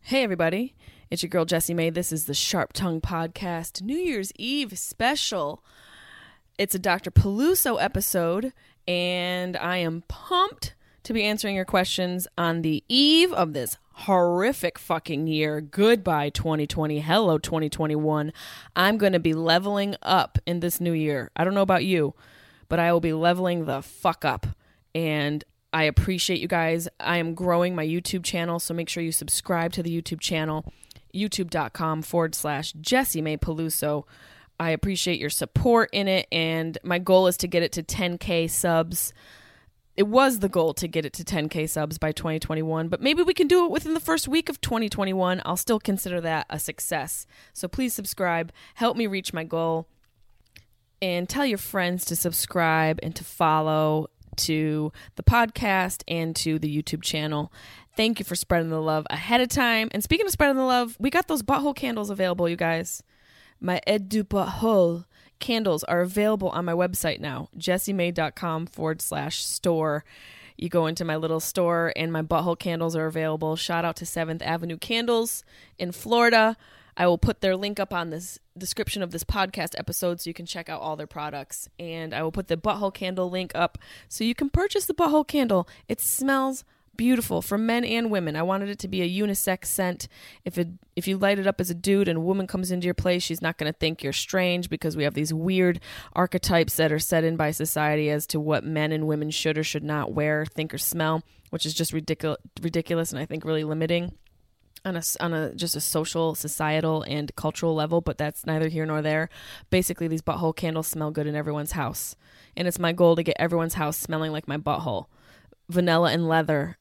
Hey everybody, it's your girl Jessie May. This is the Sharp Tongue Podcast New Year's Eve special. It's a Dr. Peluso episode, and I am pumped to be answering your questions on the eve of this horrific fucking year. Goodbye 2020, hello 2021. I'm going to be leveling up in this new year. I don't know about you, but I will be leveling the fuck up, and I appreciate you guys. I am growing my YouTube channel, so make sure you subscribe to the YouTube channel, youtube.com/Jessie May Peluso. I appreciate your support in it, and my goal is to get it to 10K subs. It was the goal to get it to 10K subs by 2021, but maybe we can do it within the first week of 2021. I'll still consider that a success. So please subscribe, help me reach my goal, and tell your friends to subscribe and to follow to the podcast and to the YouTube channel. Thank you for spreading the love ahead of time. And speaking of spreading the love, we got those butthole candles available, you guys. My Aide du Butthole candles are available on my website now, jessiemay.com/store. You go into my little store and my butthole candles are available. Shout out to 7th Avenue Candles in Florida. I will put their link up on this description of this podcast episode so you can check out all their products. And I will put the butthole candle link up so you can purchase the butthole candle. It smells beautiful for men and women. I wanted it to be a unisex scent. If you light it up as a dude and a woman comes into your place, she's not going to think you're strange, because we have these weird archetypes that are set in by society as to what men and women should or should not wear, think, or smell, which is just ridiculous and I think really limiting on a just a social, societal, and cultural level, but that's neither here nor there. Basically, these butthole candles smell good in everyone's house, and it's my goal to get everyone's house smelling like my butthole. Vanilla and leather.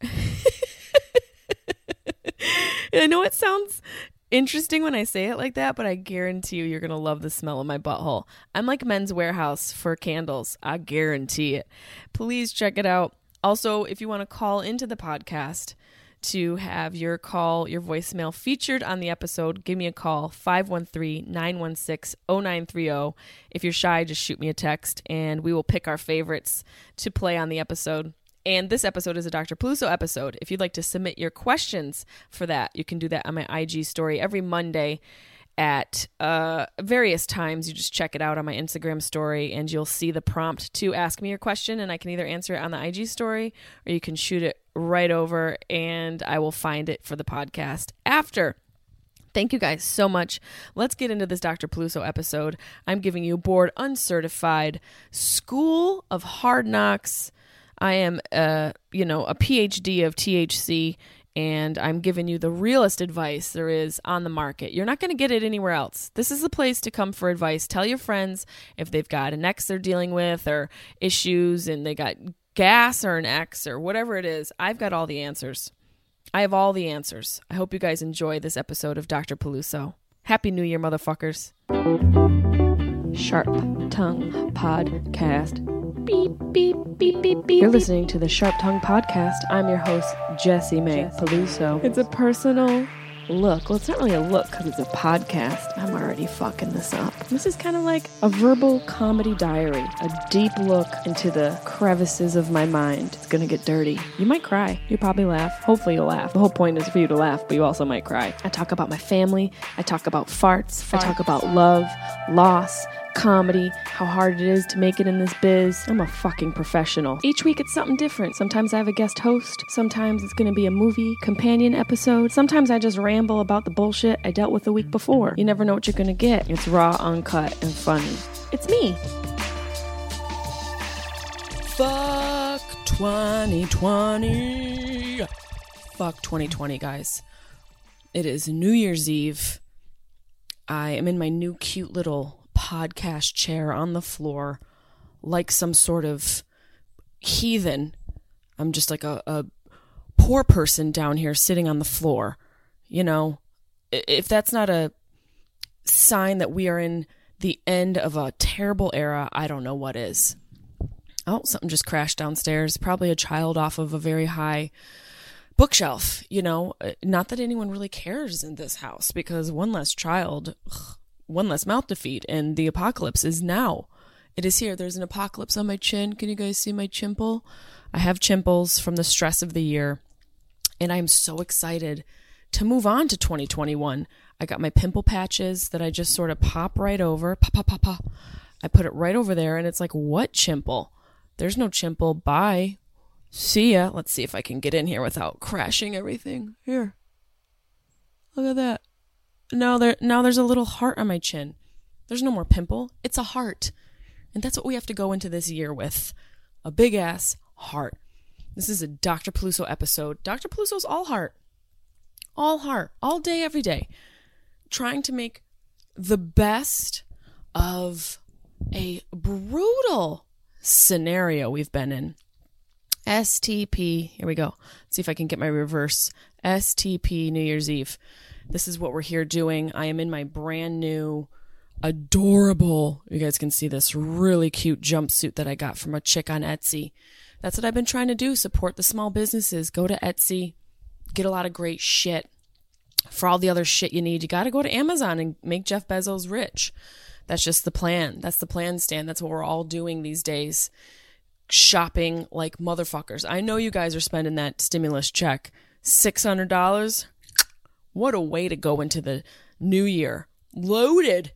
I know it sounds interesting when I say it like that, but I guarantee you're going to love the smell of my butthole. I'm like Men's Warehouse for candles. I guarantee it. Please check it out. Also, if you want to call into the podcast to have your voicemail featured on the episode, give me a call, 513-916-0930. If you're shy, just shoot me a text, and we will pick our favorites to play on the episode. And this episode is a Dr. Peluso episode. If you'd like to submit your questions for that, you can do that on my IG story every Monday at various times. You just check it out on my Instagram story, and you'll see the prompt to ask me your question, and I can either answer it on the IG story, or you can shoot it right over, and I will find it for the podcast after. Thank you guys so much. Let's get into this Dr. Peluso episode. I'm giving you board uncertified School of Hard Knocks. I am a PhD of THC, and I'm giving you the realest advice there is on the market. You're not going to get it anywhere else. This is the place to come for advice. Tell your friends if they've got an ex they're dealing with, or issues, and they got gas or an ex or whatever it is. I've got all the answers. I have all the answers. I hope you guys enjoy this episode of Dr. Peluso. Happy New Year, motherfuckers. Sharp Tongue Podcast. Beep, beep, beep, beep, beep. You're listening to the Sharp Tongue Podcast. I'm your host, Jessie May Peluso. It's a personal look. Well, it's not really a look because it's a podcast. I'm already fucking this up. This is kind of like a verbal comedy diary, a deep look into the crevices of my mind. It's gonna get dirty. You might cry. You'll probably laugh. Hopefully you'll laugh. The whole point is for you to laugh, but you also might cry. I talk about my family. I talk about farts. I talk about love, loss, comedy, how hard it is to make it in this biz. I'm a fucking professional. Each week it's something different. Sometimes I have a guest host. Sometimes it's going to be a movie companion episode. Sometimes I just ramble about the bullshit I dealt with the week before. You never know what you're going to get. It's raw, uncut, and funny. It's me. Fuck 2020. Fuck 2020, guys. It is New Year's Eve. I am in my new cute little podcast chair on the floor like some sort of heathen. I'm just like a poor person down here sitting on the floor. You know, if that's not a sign that we are in the end of a terrible era, I don't know what is. Oh, something just crashed downstairs. Probably a child off of a very high bookshelf. You know, not that anyone really cares in this house, because one less child, one less mouth to feed, and the apocalypse is now. It is here. There's an apocalypse on my chin. Can you guys see my chimple? I have chimples from the stress of the year, and I'm so excited to move on to 2021. I got my pimple patches that I just sort of pop right over. Pop, pop, pop, pop. I put it right over there, and it's like, what chimple? There's no chimple. Bye. See ya. Let's see if I can get in here without crashing everything. Here. Look at that. Now there's a little heart on my chin. There's no more pimple. It's a heart. And that's what we have to go into this year with. A big ass heart. This is a Dr. Peluso episode. Dr. Peluso's all heart. All heart. All day, every day. Trying to make the best of a brutal scenario we've been in. STP. Here we go. Let's see if I can get my reverse. STP New Year's Eve. This is what we're here doing. I am in my brand new, adorable, you guys can see this really cute jumpsuit that I got from a chick on Etsy. That's what I've been trying to do. Support the small businesses. Go to Etsy. Get a lot of great shit. For all the other shit you need, you got to go to Amazon and make Jeff Bezos rich. That's just the plan. That's the plan, Stan. That's what we're all doing these days. Shopping like motherfuckers. I know you guys are spending that stimulus check. $600. What a way to go into the new year. Loaded.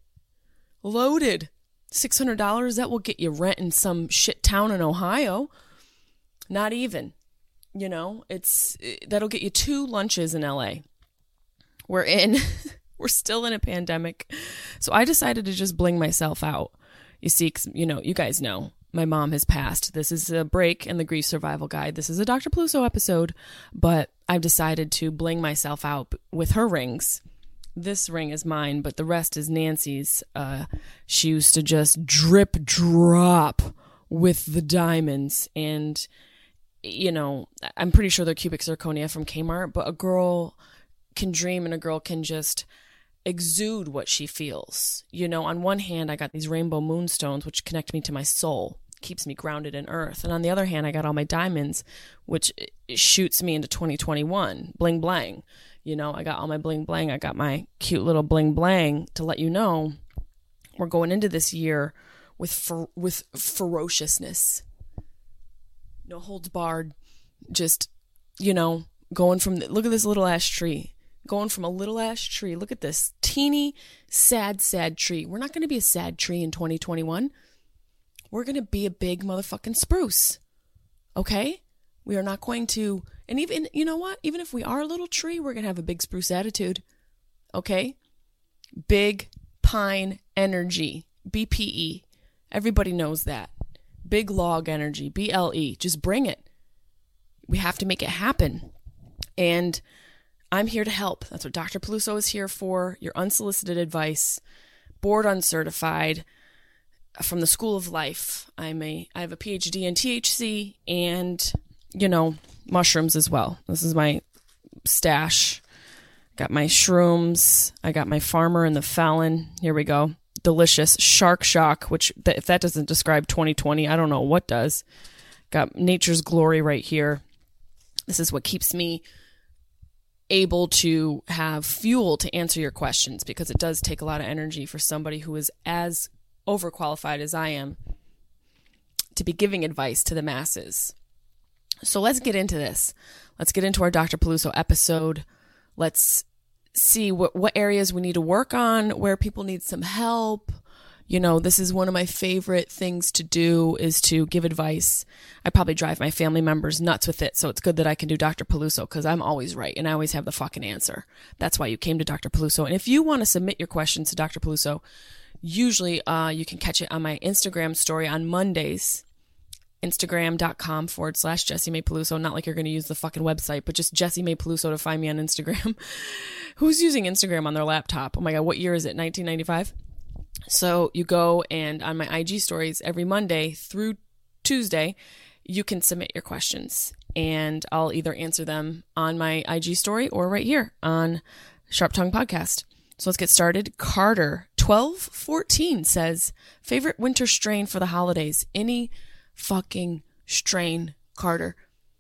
$600. That will get you rent in some shit town in Ohio. Not even. You know, that'll get you 2 lunches in LA. We're still in a pandemic. So I decided to just bling myself out. You see, 'cause, you know, you guys know my mom has passed. This is a break in the grief survival guide. This is a Dr. Peluso episode, but I've decided to bling myself out with her rings. This ring is mine, but the rest is Nancy's. She used to just drip drop with the diamonds, and you know, I'm pretty sure they're cubic zirconia from Kmart, but a girl can dream and a girl can just exude what she feels. You know, on one hand, I got these rainbow moonstones, which connect me to my soul, keeps me grounded in earth. And on the other hand, I got all my diamonds, which shoots me into 2021. Bling blang. You know, I got all my bling blang. I got my cute little bling blang to let you know we're going into this year with ferociousness. No holds barred. Just, you know, going from, look at this little ash tree. Going from a little ash tree. Look at this teeny, sad tree. We're not going to be a sad tree in 2021. We're going to be a big motherfucking spruce. Okay? We are not going to, and even, you know what? Even if we are a little tree, we're going to have a big spruce attitude. Okay? Big pine energy. BPE. Everybody knows that. Big log energy. BLE. Just bring it. We have to make it happen. And I'm here to help. That's what Dr. Peluso is here for. Your unsolicited advice. Board uncertified. From the School of Life. I have a PhD in THC and, you know, mushrooms as well. This is my stash. Got my shrooms. I got my Farmer and the Fallon. Here we go. Delicious Shark Shock, which if that doesn't describe 2020, I don't know what does. Got Nature's Glory right here. This is what keeps me able to have fuel to answer your questions, because it does take a lot of energy for somebody who is as overqualified as I am to be giving advice to the masses. So let's get into this. Let's get into our Dr. Peluso episode. Let's see what areas we need to work on, where people need some help. You know, this is one of my favorite things to do, is to give advice. I probably drive my family members nuts with it, so it's good that I can do Dr. Peluso, because I'm always right and I always have the fucking answer. That's why you came to Dr. Peluso. And if you want to submit your questions to Dr. Peluso, usually you can catch it on my Instagram story on Mondays. Instagram.com/Jessie Mae Peluso. Not like you're going to use the fucking website, but just Jessie Mae Peluso to find me on Instagram. Who's using Instagram on their laptop? Oh my God, what year is it? 1995? So you go, and on my IG stories every Monday through Tuesday, you can submit your questions, and I'll either answer them on my IG story or right here on Sharp Tongue Podcast. So let's get started. Carter 1214 says, favorite winter strain for the holidays? Any fucking strain, Carter.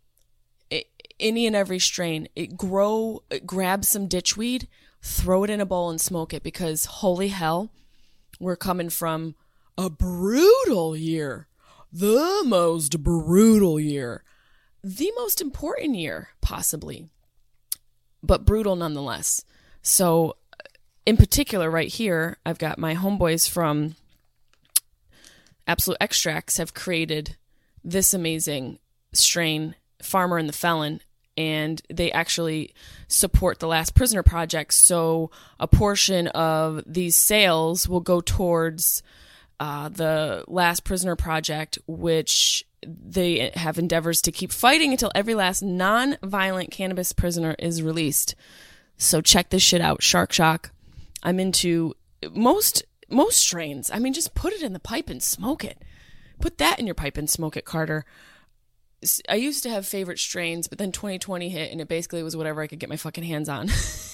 Any and every strain. Grab some ditchweed, throw it in a bowl and smoke it, because holy hell, we're coming from a brutal year. The most brutal year. The most important year, possibly. but brutal nonetheless. So in particular right here, I've got my homeboys from Absolute Extracts have created this amazing strain, Farmer and the Felon, and they actually support the Last Prisoner Project. So a portion of these sales will go towards the Last Prisoner Project, which they have endeavors to keep fighting until every last non-violent cannabis prisoner is released. So check this shit out, Shark Shock. I'm into most strains. I mean, just put it in the pipe and smoke it. Put that in your pipe and smoke it, Carter. I used to have favorite strains, but then 2020 hit and it basically was whatever I could get my fucking hands on.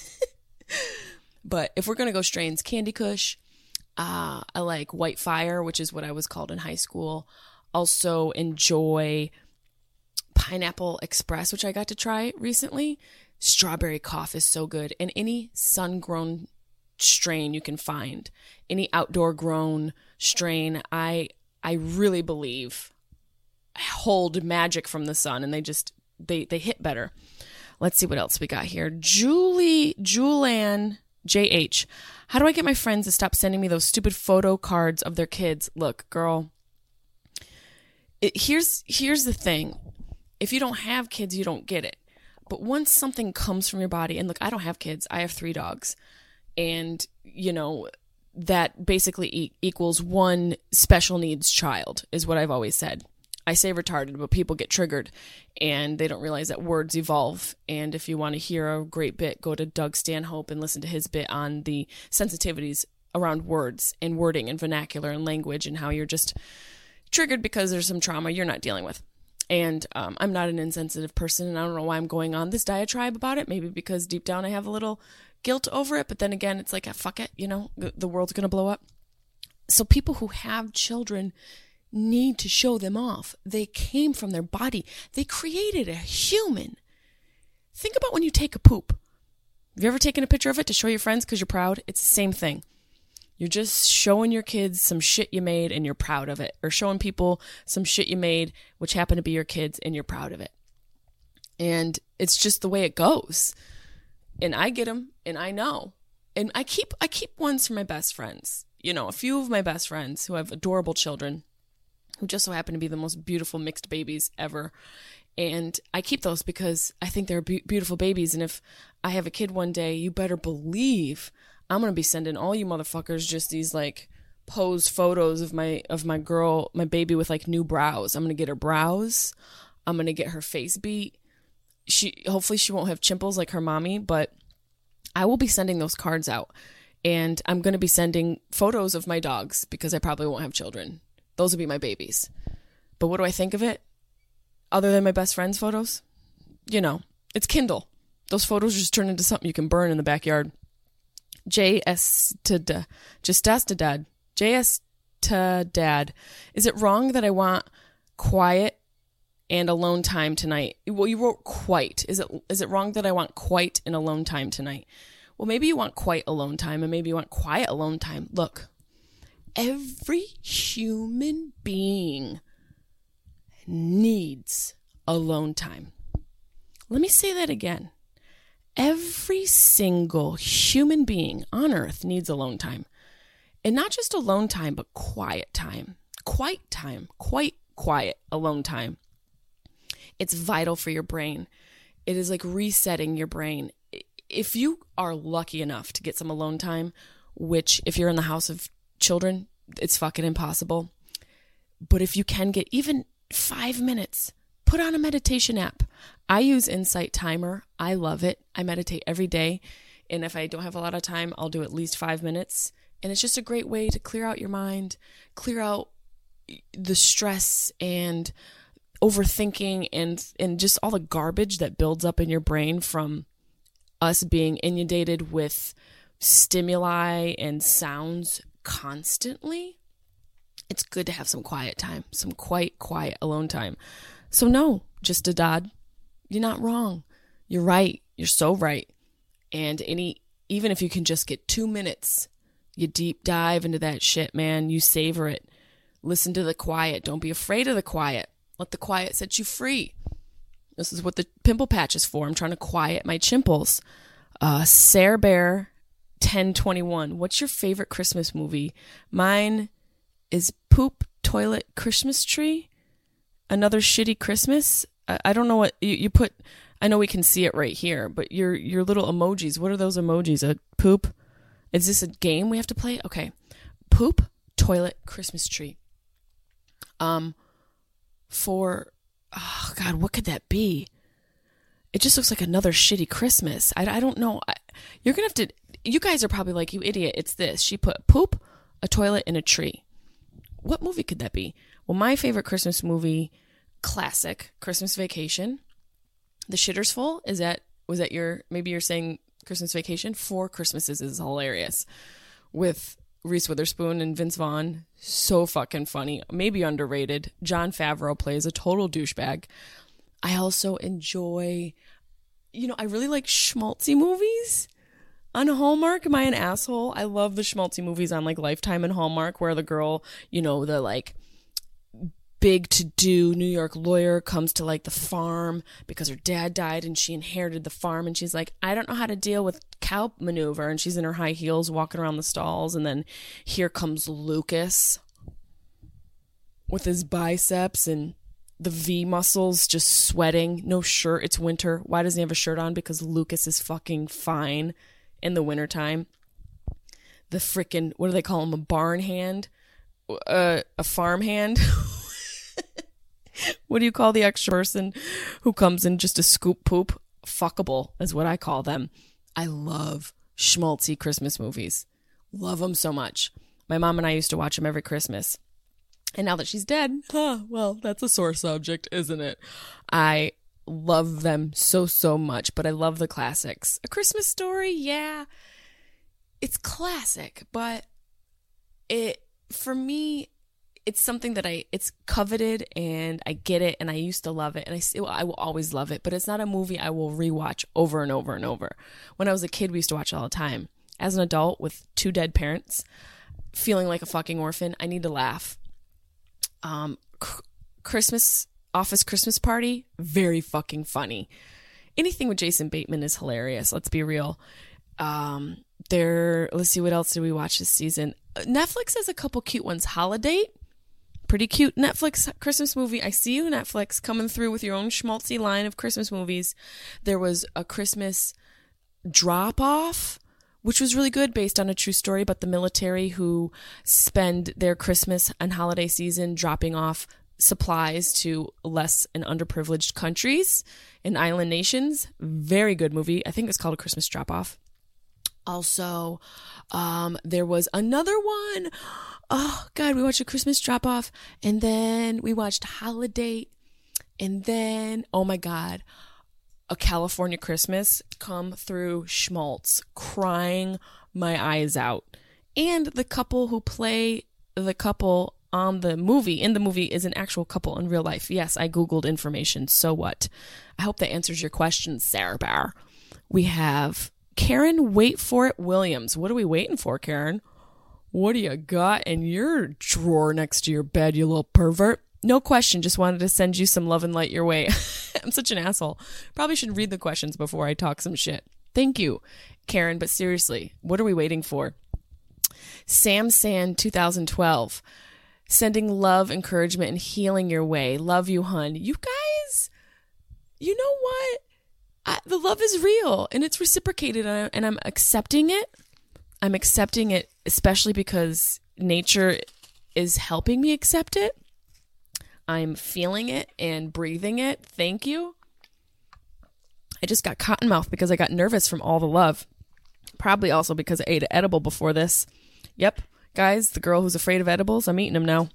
But if we're going to go strains, Candy Kush, I like White Fire, which is what I was called in high school. Also enjoy Pineapple Express, which I got to try recently. Strawberry Cough is so good. And any sun-grown strain you can find, any outdoor grown strain, I really believe hold magic from the sun, and they hit better. Let's see what else we got here. Julianne JH. How do I get my friends to stop sending me those stupid photo cards of their kids? Look, girl, here's the thing. If you don't have kids, you don't get it. But once something comes from your body, and look, I don't have kids. I have 3 dogs. And, that basically equals one special needs child is what I've always said. I say retarded, but people get triggered and they don't realize that words evolve. And if you want to hear a great bit, go to Doug Stanhope and listen to his bit on the sensitivities around words and wording and vernacular and language and how you're just triggered because there's some trauma you're not dealing with. And I'm not an insensitive person, and I don't know why I'm going on this diatribe about it. Maybe because deep down I have a little guilt over it, but then again, it's like, fuck it, the world's going to blow up. So people who have children need to show them off. They came from their body. They created a human. Think about when you take a poop. Have you ever taken a picture of it to show your friends because you're proud? It's the same thing. You're just showing your kids some shit you made and you're proud of it. Or showing people some shit you made, which happen to be your kids, and you're proud of it. And it's just the way it goes. And I get them, and I know. And I keep ones for my best friends. A few of my best friends who have adorable children, who just so happen to be the most beautiful mixed babies ever. And I keep those because I think they're beautiful babies. And if I have a kid one day, you better believe I'm going to be sending all you motherfuckers just these posed photos of my girl, my baby with new brows. I'm going to get her brows. I'm going to get her face beat. Hopefully she won't have chimples like her mommy, but I will be sending those cards out. And I'm going to be sending photos of my dogs because I probably won't have children. Those will be my babies. But what do I think of it? Other than my best friend's photos? It's Kindle. Those photos just turn into something you can burn in the backyard. JS to dad. JS to dad. Is it wrong that I want quiet and alone time tonight? Well, you wrote quite. Is it wrong that I want quite and alone time tonight? Well, maybe you want quite alone time, and maybe you want quiet alone time. Look, every human being needs alone time. Let me say that again. Every single human being on earth needs alone time. And not just alone time, but quiet time. Quiet time. Quite quiet alone time. It's vital for your brain. It is like resetting your brain. If you are lucky enough to get some alone time, which if you're in the house of children, it's fucking impossible. But if you can get even 5 minutes, put on a meditation app. I use Insight Timer. I love it. I meditate every day. And if I don't have a lot of time, I'll do at least 5 minutes. And it's just a great way to clear out your mind, clear out the stress and overthinking and just all the garbage that builds up in your brain from us being inundated with stimuli and sounds constantly. It's good to have some quiet time, some quite quiet alone time. So no, just a dad, you're not wrong. You're right. You're so right. And even if you can just get 2 minutes, you deep dive into that shit, man. You savor it. Listen to the quiet. Don't be afraid of the quiet. Let the quiet set you free. This is what the pimple patch is for. I'm trying to quiet my chimples. Sarah Bear 1021. What's your favorite Christmas movie? Mine is Poop Toilet Christmas Tree. Another Shitty Christmas. I don't know what you put. I know we can see it right here, but your little emojis. What are those emojis? A poop? Is this a game we have to play? Okay. Poop Toilet Christmas Tree. Oh God, what could that be? It just looks like another shitty Christmas. I don't know. You're going to have to, you guys are probably like, you idiot, it's this. She put poop, a toilet, and a tree. What movie could that be? Well, my favorite Christmas movie, classic, Christmas Vacation. The Shitter's Full, was that maybe you're saying Christmas Vacation? 4 Christmases is hilarious. With Reese Witherspoon and Vince Vaughn. So fucking funny. Maybe underrated. Jon Favreau plays a total douchebag. I also enjoy, I really like schmaltzy movies on Hallmark. Am I an asshole? I love the schmaltzy movies on like Lifetime and Hallmark where the girl, the like big to-do New York lawyer comes to like the farm because her dad died and she inherited the farm, and she's like, I don't know how to deal with cow maneuver, and she's in her high heels walking around the stalls, and then here comes Lucas with his biceps and the V muscles just sweating, no shirt, it's winter. Why doesn't he have a shirt on? Because Lucas is fucking fine in the wintertime. The frickin', what do they call him, a barn hand? A farm hand? What do you call the extra person who comes in just to scoop poop? Fuckable is what I call them. I love schmaltzy Christmas movies. Love them so much. My mom and I used to watch them every Christmas. And now that she's dead, well, that's a sore subject, isn't it? I love them so, so much, but I love the classics. A Christmas Story, yeah, it's classic, but for me, it's something that it's coveted, and I get it, and I used to love it, and I will always love it, but it's not a movie I will rewatch over and over and over. When I was a kid, we used to watch it all the time. As an adult with 2 dead parents, feeling like a fucking orphan, I need to laugh. Office Christmas Party, very fucking funny. Anything with Jason Bateman is hilarious. Let's be real. Let's see, what else did we watch this season? Netflix has a couple cute ones. Holiday, pretty cute Netflix Christmas movie. I see you, Netflix, coming through with your own schmaltzy line of Christmas movies. There was a Christmas Drop Off, which was really good, based on a true story about the military who spend their Christmas and holiday season dropping off supplies to less and underprivileged countries and island nations. Very good movie. I think it's called A Christmas Drop Off. Also, there was another one. Oh, God, we watched A Christmas Drop Off, and then we watched Holiday, and then, oh, my God, A California Christmas, come through schmaltz, crying my eyes out. And the couple who play the couple in the movie is an actual couple in real life. Yes, I Googled information. So what? I hope that answers your question, Sarah Bear. We have Karen Wait For It Williams. What are we waiting for, Karen? What do you got in your drawer next to your bed, you little pervert? No question, just wanted to send you some love and light your way. I'm such an asshole. Probably should read the questions before I talk some shit. Thank you, Karen, but seriously, what are we waiting for? Sam Sand 2012, sending love, encouragement, and healing your way. Love you, hun. You guys, you know what? The love is real, and it's reciprocated, and I'm accepting it. I'm accepting it, especially because nature is helping me accept it. I'm feeling it and breathing it. Thank you. I just got cotton mouth because I got nervous from all the love. Probably also because I ate an edible before this. Yep, guys, the girl who's afraid of edibles, I'm eating them now.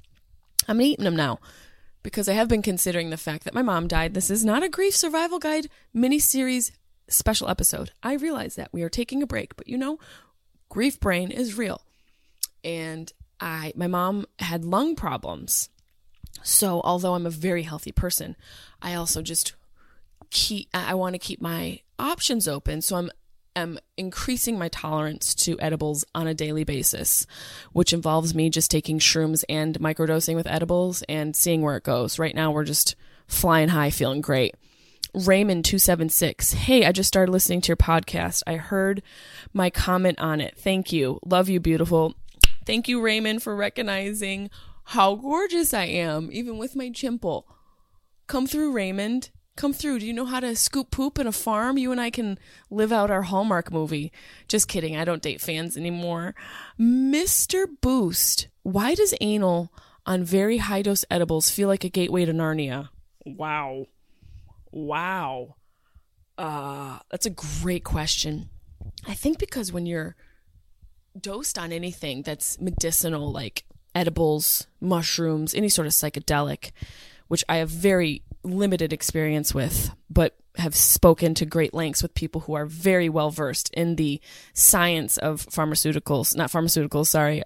Because I have been considering the fact that my mom died. This is not a grief survival guide mini-series special episode. I realize that we are taking a break, but grief brain is real. And my mom had lung problems. So although I'm a very healthy person, I also just I want to keep my options open. So I'm increasing my tolerance to edibles on a daily basis, which involves me just taking shrooms and microdosing with edibles and seeing where it goes. Right now, we're just flying high, feeling great. Raymond276. Hey, I just started listening to your podcast. I heard my comment on it. Thank you. Love you, beautiful. Thank you, Raymond, for recognizing how gorgeous I am, even with my chimple. Come through, Raymond. Come through. Do you know how to scoop poop in a farm? You and I can live out our Hallmark movie. Just kidding. I don't date fans anymore. Mr. Boost. Why does anal on very high dose edibles feel like a gateway to Narnia? Wow. That's a great question. I think because when you're dosed on anything that's medicinal, like edibles, mushrooms, any sort of psychedelic, which I have very limited experience with, but have spoken to great lengths with people who are very well versed in the science of pharmaceuticals, not pharmaceuticals, sorry.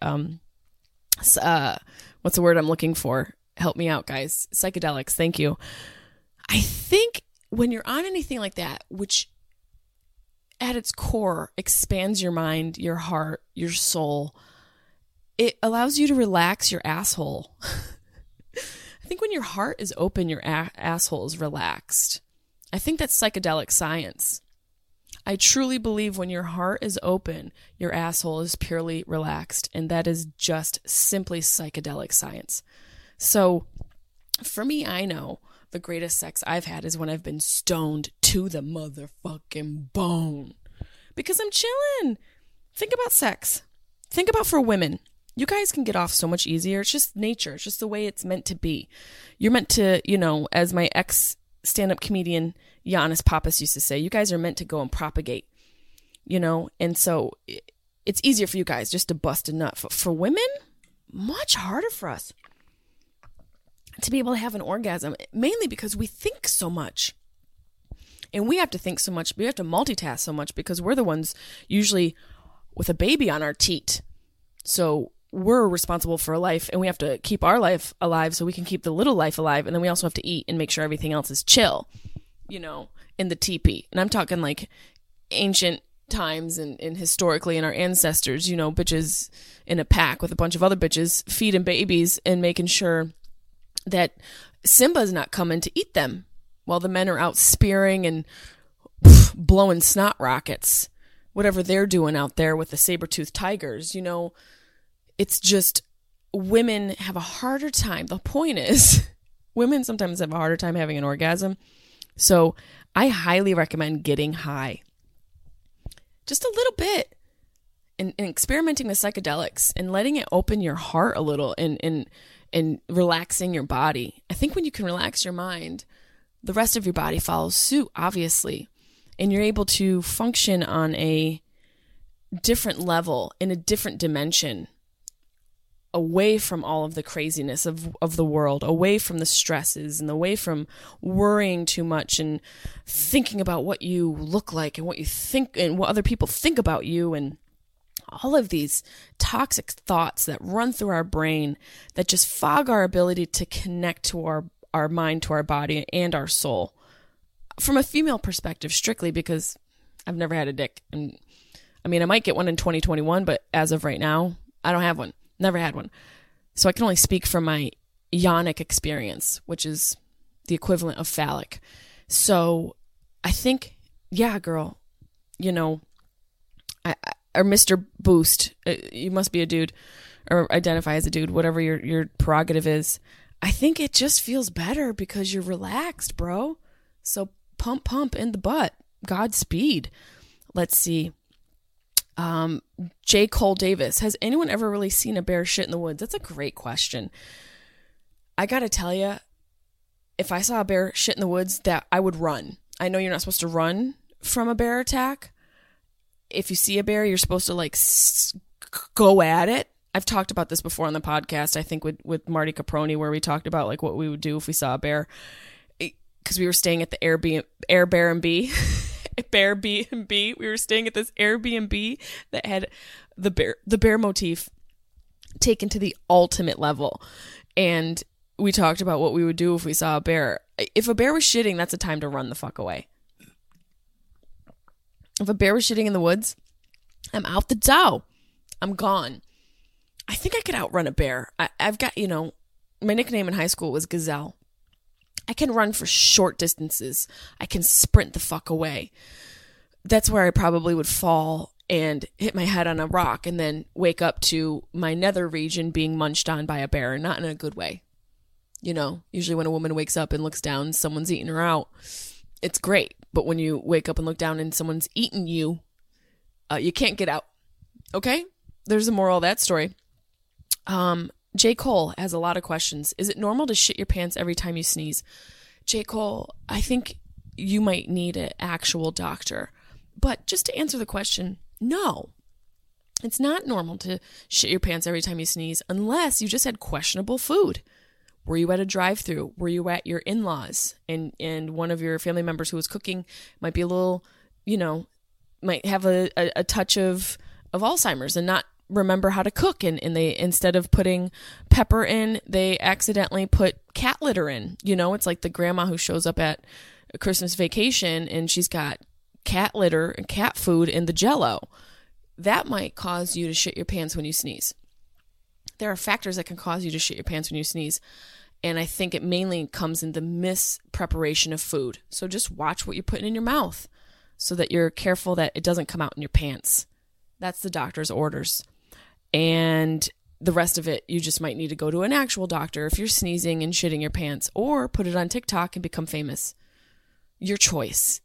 What's the word I'm looking for? Help me out, guys. Psychedelics. Thank you. I think when you're on anything like that, which at its core expands your mind, your heart, your soul, it allows you to relax your asshole. I think when your heart is open, your asshole is relaxed. I think that's psychedelic science. I truly believe when your heart is open, your asshole is purely relaxed. And that is just simply psychedelic science. So for me, I know the greatest sex I've had is when I've been stoned to the motherfucking bone. Because I'm chilling. Think about sex. Think about for women. You guys can get off so much easier. It's just nature. It's just the way it's meant to be. You're meant to, as my ex-stand-up comedian Giannis Pappas used to say, you guys are meant to go and propagate, And so it's easier for you guys just to bust a nut. For women, much harder for us to be able to have an orgasm, mainly because we think so much. And we have to think so much. We have to multitask so much because we're the ones usually with a baby on our teat. So we're responsible for a life, and we have to keep our life alive so we can keep the little life alive. And then we also have to eat and make sure everything else is chill, in the teepee. And I'm talking like ancient times and historically in our ancestors, bitches in a pack with a bunch of other bitches feeding babies and making sure that Simba's not coming to eat them while the men are out spearing and blowing snot rockets, whatever they're doing out there with the saber-toothed tigers, It's just women have a harder time. The point is, women sometimes have a harder time having an orgasm. So I highly recommend getting high. Just a little bit. And experimenting with psychedelics and letting it open your heart a little and relaxing your body. I think when you can relax your mind, the rest of your body follows suit, obviously. And you're able to function on a different level, in a different dimension, away from all of the craziness of the world, away from the stresses and away from worrying too much and thinking about what you look like and what you think and what other people think about you and all of these toxic thoughts that run through our brain that just fog our ability to connect to our mind, to our body and our soul. From a female perspective, strictly because I've never had a dick. And I mean, I might get one in 2021, but as of right now, I don't have one. Never had one. So I can only speak from my yonic experience, which is the equivalent of phallic. So I think, yeah, girl, or Mr. Boost, you must be a dude or identify as a dude, whatever your prerogative is. I think it just feels better because you're relaxed, bro. So pump in the butt. Godspeed. Let's see. J. Cole Davis, has anyone ever really seen a bear shit in the woods? That's a great question. I gotta tell you, if I saw a bear shit in the woods, that I would run. I know you're not supposed to run from a bear attack. If you see a bear, you're supposed to go at it. I've talked about this before on the podcast, I think with Marty Caproni, where we talked about what we would do if we saw a bear, because we were staying at the Airbnb. We were staying at this Airbnb that had the bear motif taken to the ultimate level. And we talked about what we would do if we saw a bear. If a bear was shitting, that's a time to run the fuck away. If a bear was shitting in the woods, I'm out the door. I'm gone. I think I could outrun a bear. I've got, my nickname in high school was Gazelle. I can run for short distances. I can sprint the fuck away. That's where I probably would fall and hit my head on a rock and then wake up to my nether region being munched on by a bear, not in a good way. You know, usually when a woman wakes up and looks down, someone's eating her out. It's great. But when you wake up and look down and someone's eating you, you can't get out. Okay? There's a moral of that story. J. Cole has a lot of questions. Is it normal to shit your pants every time you sneeze? J. Cole, I think you might need an actual doctor. But just to answer the question, no. It's not normal to shit your pants every time you sneeze unless you just had questionable food. Were you at a drive-thru? Were you at your in-laws? And one of your family members who was cooking might be a little, might have a touch of Alzheimer's and not remember how to cook, and they, instead of putting pepper in, they accidentally put cat litter in. It's like the grandma who shows up at a Christmas vacation and she's got cat litter and cat food in the Jell-O. That might cause you to shit your pants when you sneeze. There are factors that can cause you to shit your pants when you sneeze, and I think it mainly comes in the mispreparation of food. So just watch what you're putting in your mouth so that you're careful that it doesn't come out in your pants. That's the doctor's orders. And the rest of it, you just might need to go to an actual doctor if you're sneezing and shitting your pants, or put it on TikTok and become famous. Your choice.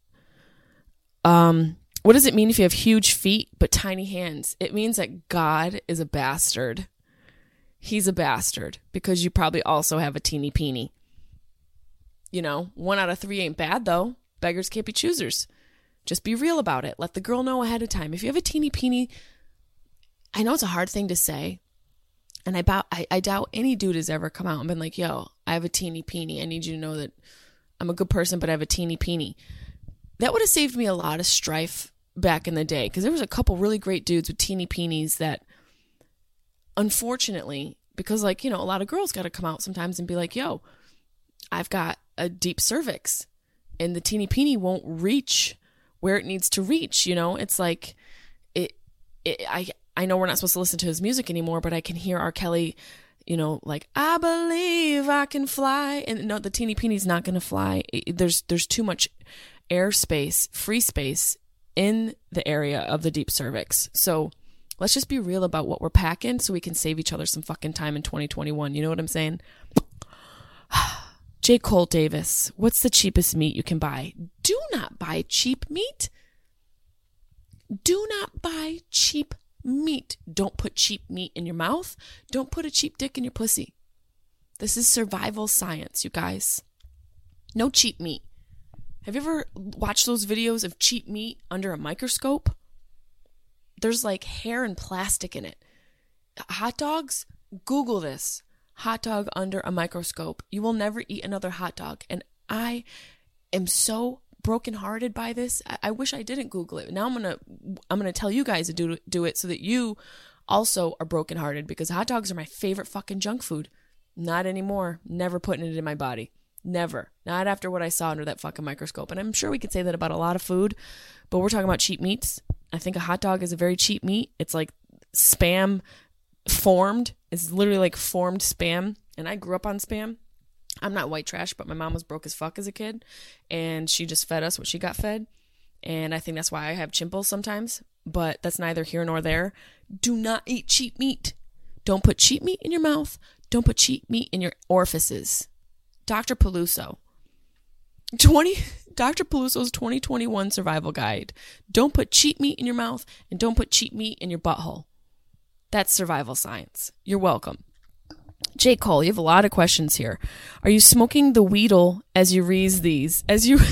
What does it mean if you have huge feet but tiny hands? It means that God is a bastard. He's a bastard because you probably also have a teeny peeny. 1 out of 3 ain't bad though. Beggars can't be choosers. Just be real about it. Let the girl know ahead of time. If you have a teeny peeny, I know it's a hard thing to say, and I doubt any dude has ever come out and been like, yo, I have a teeny peeny. I need you to know that I'm a good person, but I have a teeny peeny. That would have saved me a lot of strife back in the day, because there was a couple really great dudes with teeny peenies that, unfortunately, because a lot of girls got to come out sometimes and be like, yo, I've got a deep cervix and the teeny peeny won't reach where it needs to reach. It's like I know we're not supposed to listen to his music anymore, but I can hear R. Kelly, like, I believe I can fly. And no, the teeny peeny's not going to fly. There's too much airspace, free space in the area of the deep cervix. So let's just be real about what we're packing so we can save each other some fucking time in 2021. You know what I'm saying? J. Cole Davis, what's the cheapest meat you can buy? Do not buy cheap meat. Do not buy cheap meat. Don't put cheap meat in your mouth. Don't put a cheap dick in your pussy. This is survival science, you guys. No cheap meat. Have you ever watched those videos of cheap meat under a microscope? There's like hair and plastic in it. Hot dogs? Google this. Hot dog under a microscope. You will never eat another hot dog. And I am so brokenhearted by this. I wish I didn't Google it. Now I'm gonna tell you guys to do it so that you also are brokenhearted, because hot dogs are my favorite fucking junk food. Not anymore. Never putting it in my body. Never. Not after what I saw under that fucking microscope. And I'm sure we could say that about a lot of food, but we're talking about cheap meats. I think a hot dog is a very cheap meat. It's like Spam formed. It's literally like formed Spam. And I grew up on Spam. I'm not white trash, but my mom was broke as fuck as a kid, and she just fed us what she got fed. And I think that's why I have chimples sometimes, but that's neither here nor there. Do not eat cheap meat. Don't put cheap meat in your mouth. Don't put cheap meat in your orifices. Dr. Peluso. Dr. Peluso's 2021 survival guide. Don't put cheap meat in your mouth, and don't put cheap meat in your butthole. That's survival science. You're welcome. J. Cole, you have a lot of questions here. Are you smoking the Weedle as you read these? As you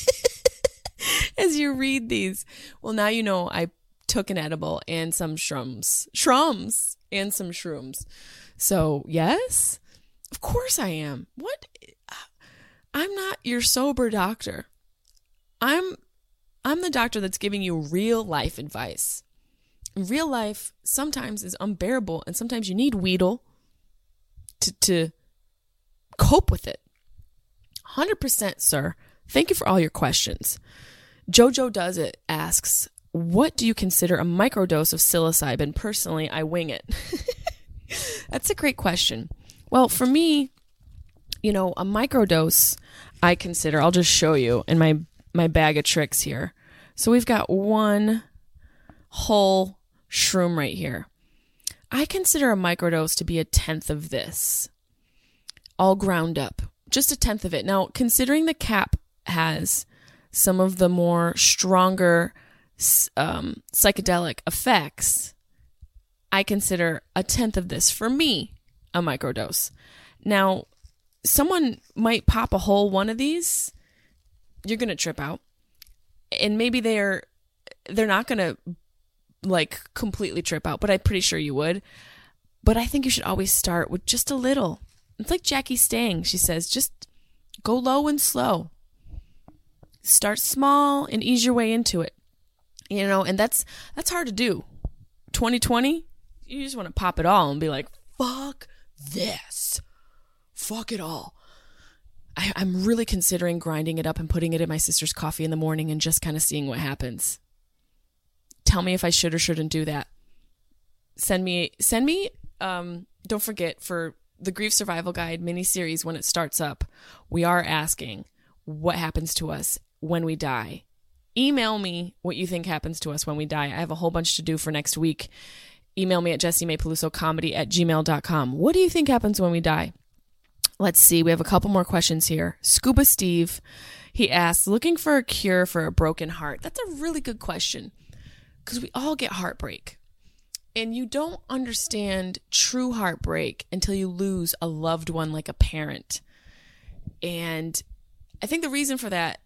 read these? Well, now you know I took an edible and some shrooms and some shrooms. So yes, of course I am. What? I'm not your sober doctor. I'm the doctor that's giving you real life advice. Real life sometimes is unbearable, and sometimes you need Weedle to cope with it. 100%, sir. Thank you for all your questions. Jojo Does It asks, what do you consider a microdose of psilocybin? Personally, I wing it. That's a great question. Well, for me, A microdose, I consider, I'll just show you in my bag of tricks here. So we've got one whole shroom right here. I consider a microdose to be 1/10 of this, all ground up, just 1/10 of it. Now, considering the cap has some of the more stronger psychedelic effects, I consider 1/10 of this, for me, a microdose. Now, someone might pop a whole one of these. You're going to trip out. And maybe they're not going to like completely trip out, but I'm pretty sure you would. But I think you should always start with just a little. It's like Jackie Stang. She says, just go low and slow. Start small and ease your way into it. And that's hard to do. 2020, you just want to pop it all and be like, fuck this. Fuck it all. I'm really considering grinding it up and putting it in my sister's coffee in the morning and just kind of seeing what happens. Tell me if I should or shouldn't do that. Send me, don't forget, for the Grief Survival Guide mini-series, when it starts up, we are asking what happens to us when we die. Email me what you think happens to us when we die. I have a whole bunch to do for next week. Email me at jessimaypelusocomedy@gmail.com. What do you think happens when we die? Let's see. We have a couple more questions here. Scuba Steve, he asks, looking for a cure for a broken heart. That's a really good question, because we all get heartbreak. And you don't understand true heartbreak until you lose a loved one, like a parent. And I think the reason for that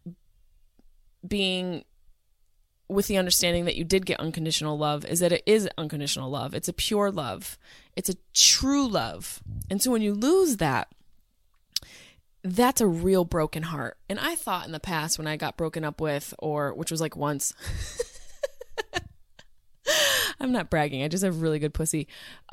being with the understanding that you did get unconditional love is that it is unconditional love. It's a pure love. It's a true love. And so when you lose that, that's a real broken heart. And I thought in the past when I got broken up with, which was like once, I'm not bragging, I just have really good pussy.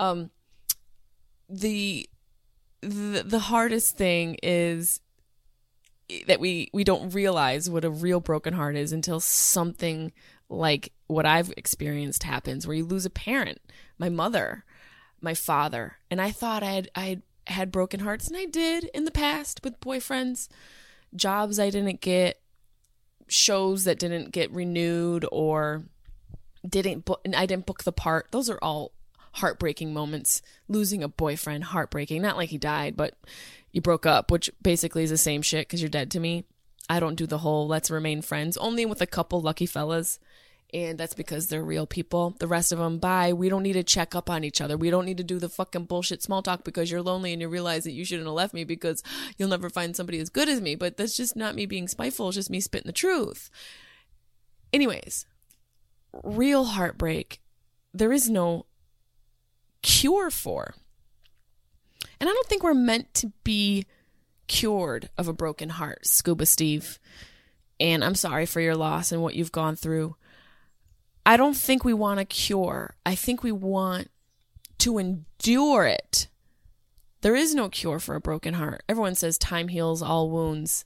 The hardest thing is that we don't realize what a real broken heart is until something like what I've experienced happens, where you lose a parent, my mother, my father. And I thought I had broken hearts, and I did in the past with boyfriends, jobs I didn't get, shows that didn't get renewed, or I didn't book the part. Those are all heartbreaking moments. Losing a boyfriend, heartbreaking. Not like he died, but you broke up, which basically is the same shit because you're dead to me. I don't do the whole let's remain friends, only with a couple lucky fellas. And that's because they're real people. The rest of them, bye. We don't need to check up on each other. We don't need to do the fucking bullshit small talk because you're lonely and you realize that you shouldn't have left me because you'll never find somebody as good as me. But that's just not me being spiteful. It's just me spitting the truth. Anyways, real heartbreak, there is no cure for. And I don't think we're meant to be cured of a broken heart, Scuba Steve. And I'm sorry for your loss and what you've gone through. I don't think we want a cure. I think we want to endure it. There is no cure for a broken heart. Everyone says time heals all wounds.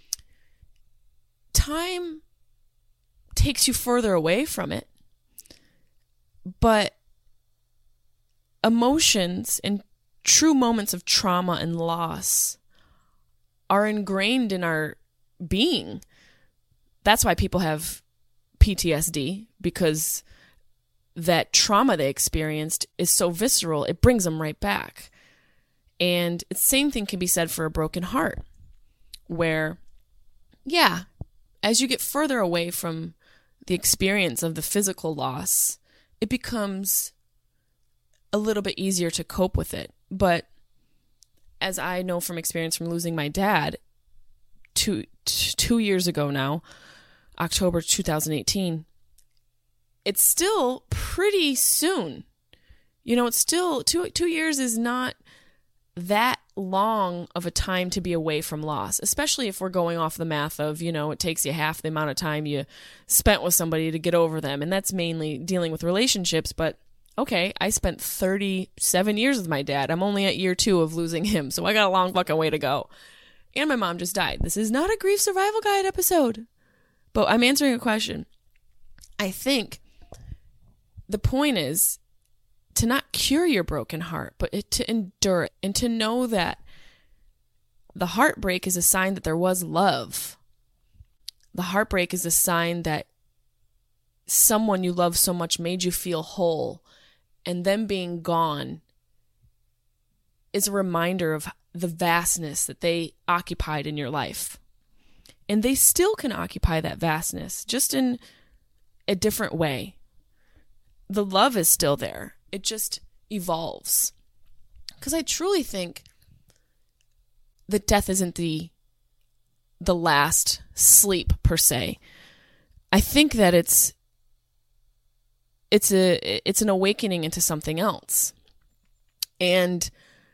Time takes you further away from it. But emotions and true moments of trauma and loss are ingrained in our being. That's why people have PTSD, because that trauma they experienced is so visceral, it brings them right back. And the same thing can be said for a broken heart, where, yeah, as you get further away from the experience of the physical loss, it becomes a little bit easier to cope with it. But as I know from experience from losing my dad 2 years ago now, October 2018, it's still pretty soon. It's still 2 years is not that long of a time to be away from loss, especially if we're going off the math of, it takes you half the amount of time you spent with somebody to get over them. And that's mainly dealing with relationships. But okay, I spent 37 years with my dad. I'm only at year 2 of losing him. So I got a long fucking way to go. And my mom just died. This is not a Grief Survival Guide episode, but I'm answering a question. I think the point is to not cure your broken heart, but to endure it, and to know that the heartbreak is a sign that there was love. The heartbreak is a sign that someone you love so much made you feel whole, and them being gone is a reminder of the vastness that they occupied in your life. And they still can occupy that vastness, just in a different way. The love is still there. It just evolves. Because I truly think that death isn't the last sleep per se. I think that it's an awakening into something else. And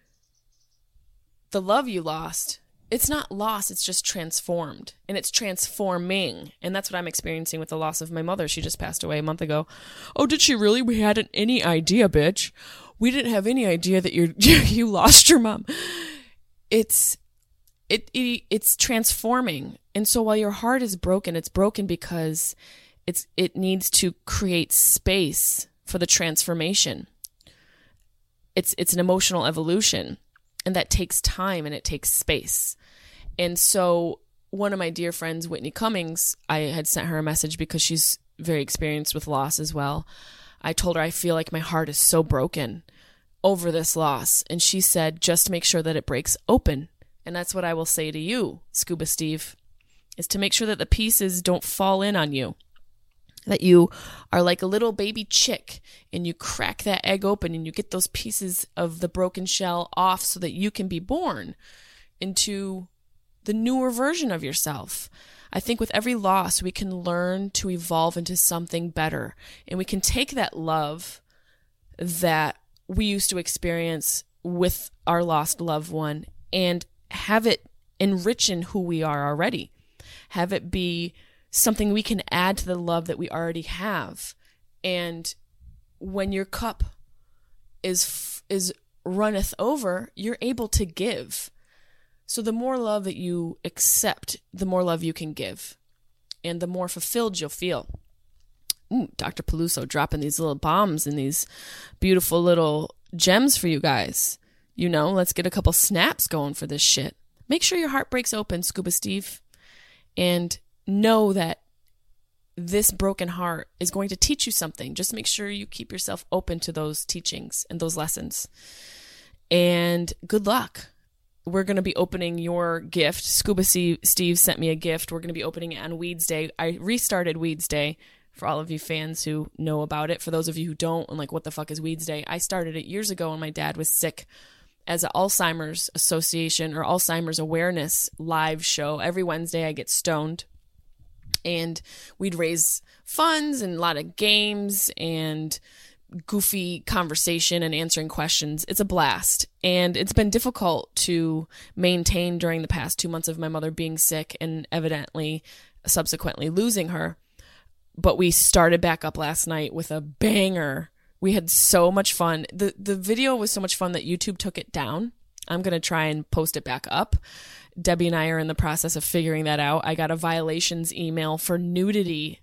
the love you lost, it's not lost, it's just transformed. And it's transforming. And that's what I'm experiencing with the loss of my mother. She just passed away a month ago. Oh, did she really? We hadn't any idea, bitch. We didn't have any idea that you lost your mom. It's transforming. And so while your heart is broken, it's broken because it needs to create space for the transformation. It's an emotional evolution, and that takes time and it takes space. And so one of my dear friends, Whitney Cummings, I had sent her a message because she's very experienced with loss as well. I told her I feel like my heart is so broken over this loss. And she said, just make sure that it breaks open. And that's what I will say to you, Scuba Steve, is to make sure that the pieces don't fall in on you. That you are like a little baby chick and you crack that egg open and you get those pieces of the broken shell off so that you can be born into the newer version of yourself. I think with every loss, we can learn to evolve into something better. And we can take that love that we used to experience with our lost loved one and have it enrich in who we are already. Have it be something we can add to the love that we already have. And when your cup is runneth over, you're able to give. So the more love that you accept, the more love you can give. And the more fulfilled you'll feel. Ooh, Dr. Peluso dropping these little bombs and these beautiful little gems for you guys. You know, let's get a couple snaps going for this shit. Make sure your heart breaks open, Scuba Steve. And know that this broken heart is going to teach you something. Just make sure you keep yourself open to those teachings and those lessons. And good luck. We're going to be opening your gift. Scuba Steve sent me a gift. We're going to be opening it on Weeds Day. I restarted Weeds Day for all of you fans who know about it. For those of you who don't, and like, what the fuck is Weeds Day? I started it years ago when my dad was sick, as an Alzheimer's Association or Alzheimer's Awareness live show. Every Wednesday I get stoned. And we'd raise funds and a lot of games and goofy conversation and answering questions. It's a blast. And it's been difficult to maintain during the past 2 months of my mother being sick and evidently subsequently losing her. But we started back up last night with a banger. We had so much fun. The video was so much fun that YouTube took it down. I'm going to try and post it back up. Debbie and I are in the process of figuring that out. I got a violations email for nudity.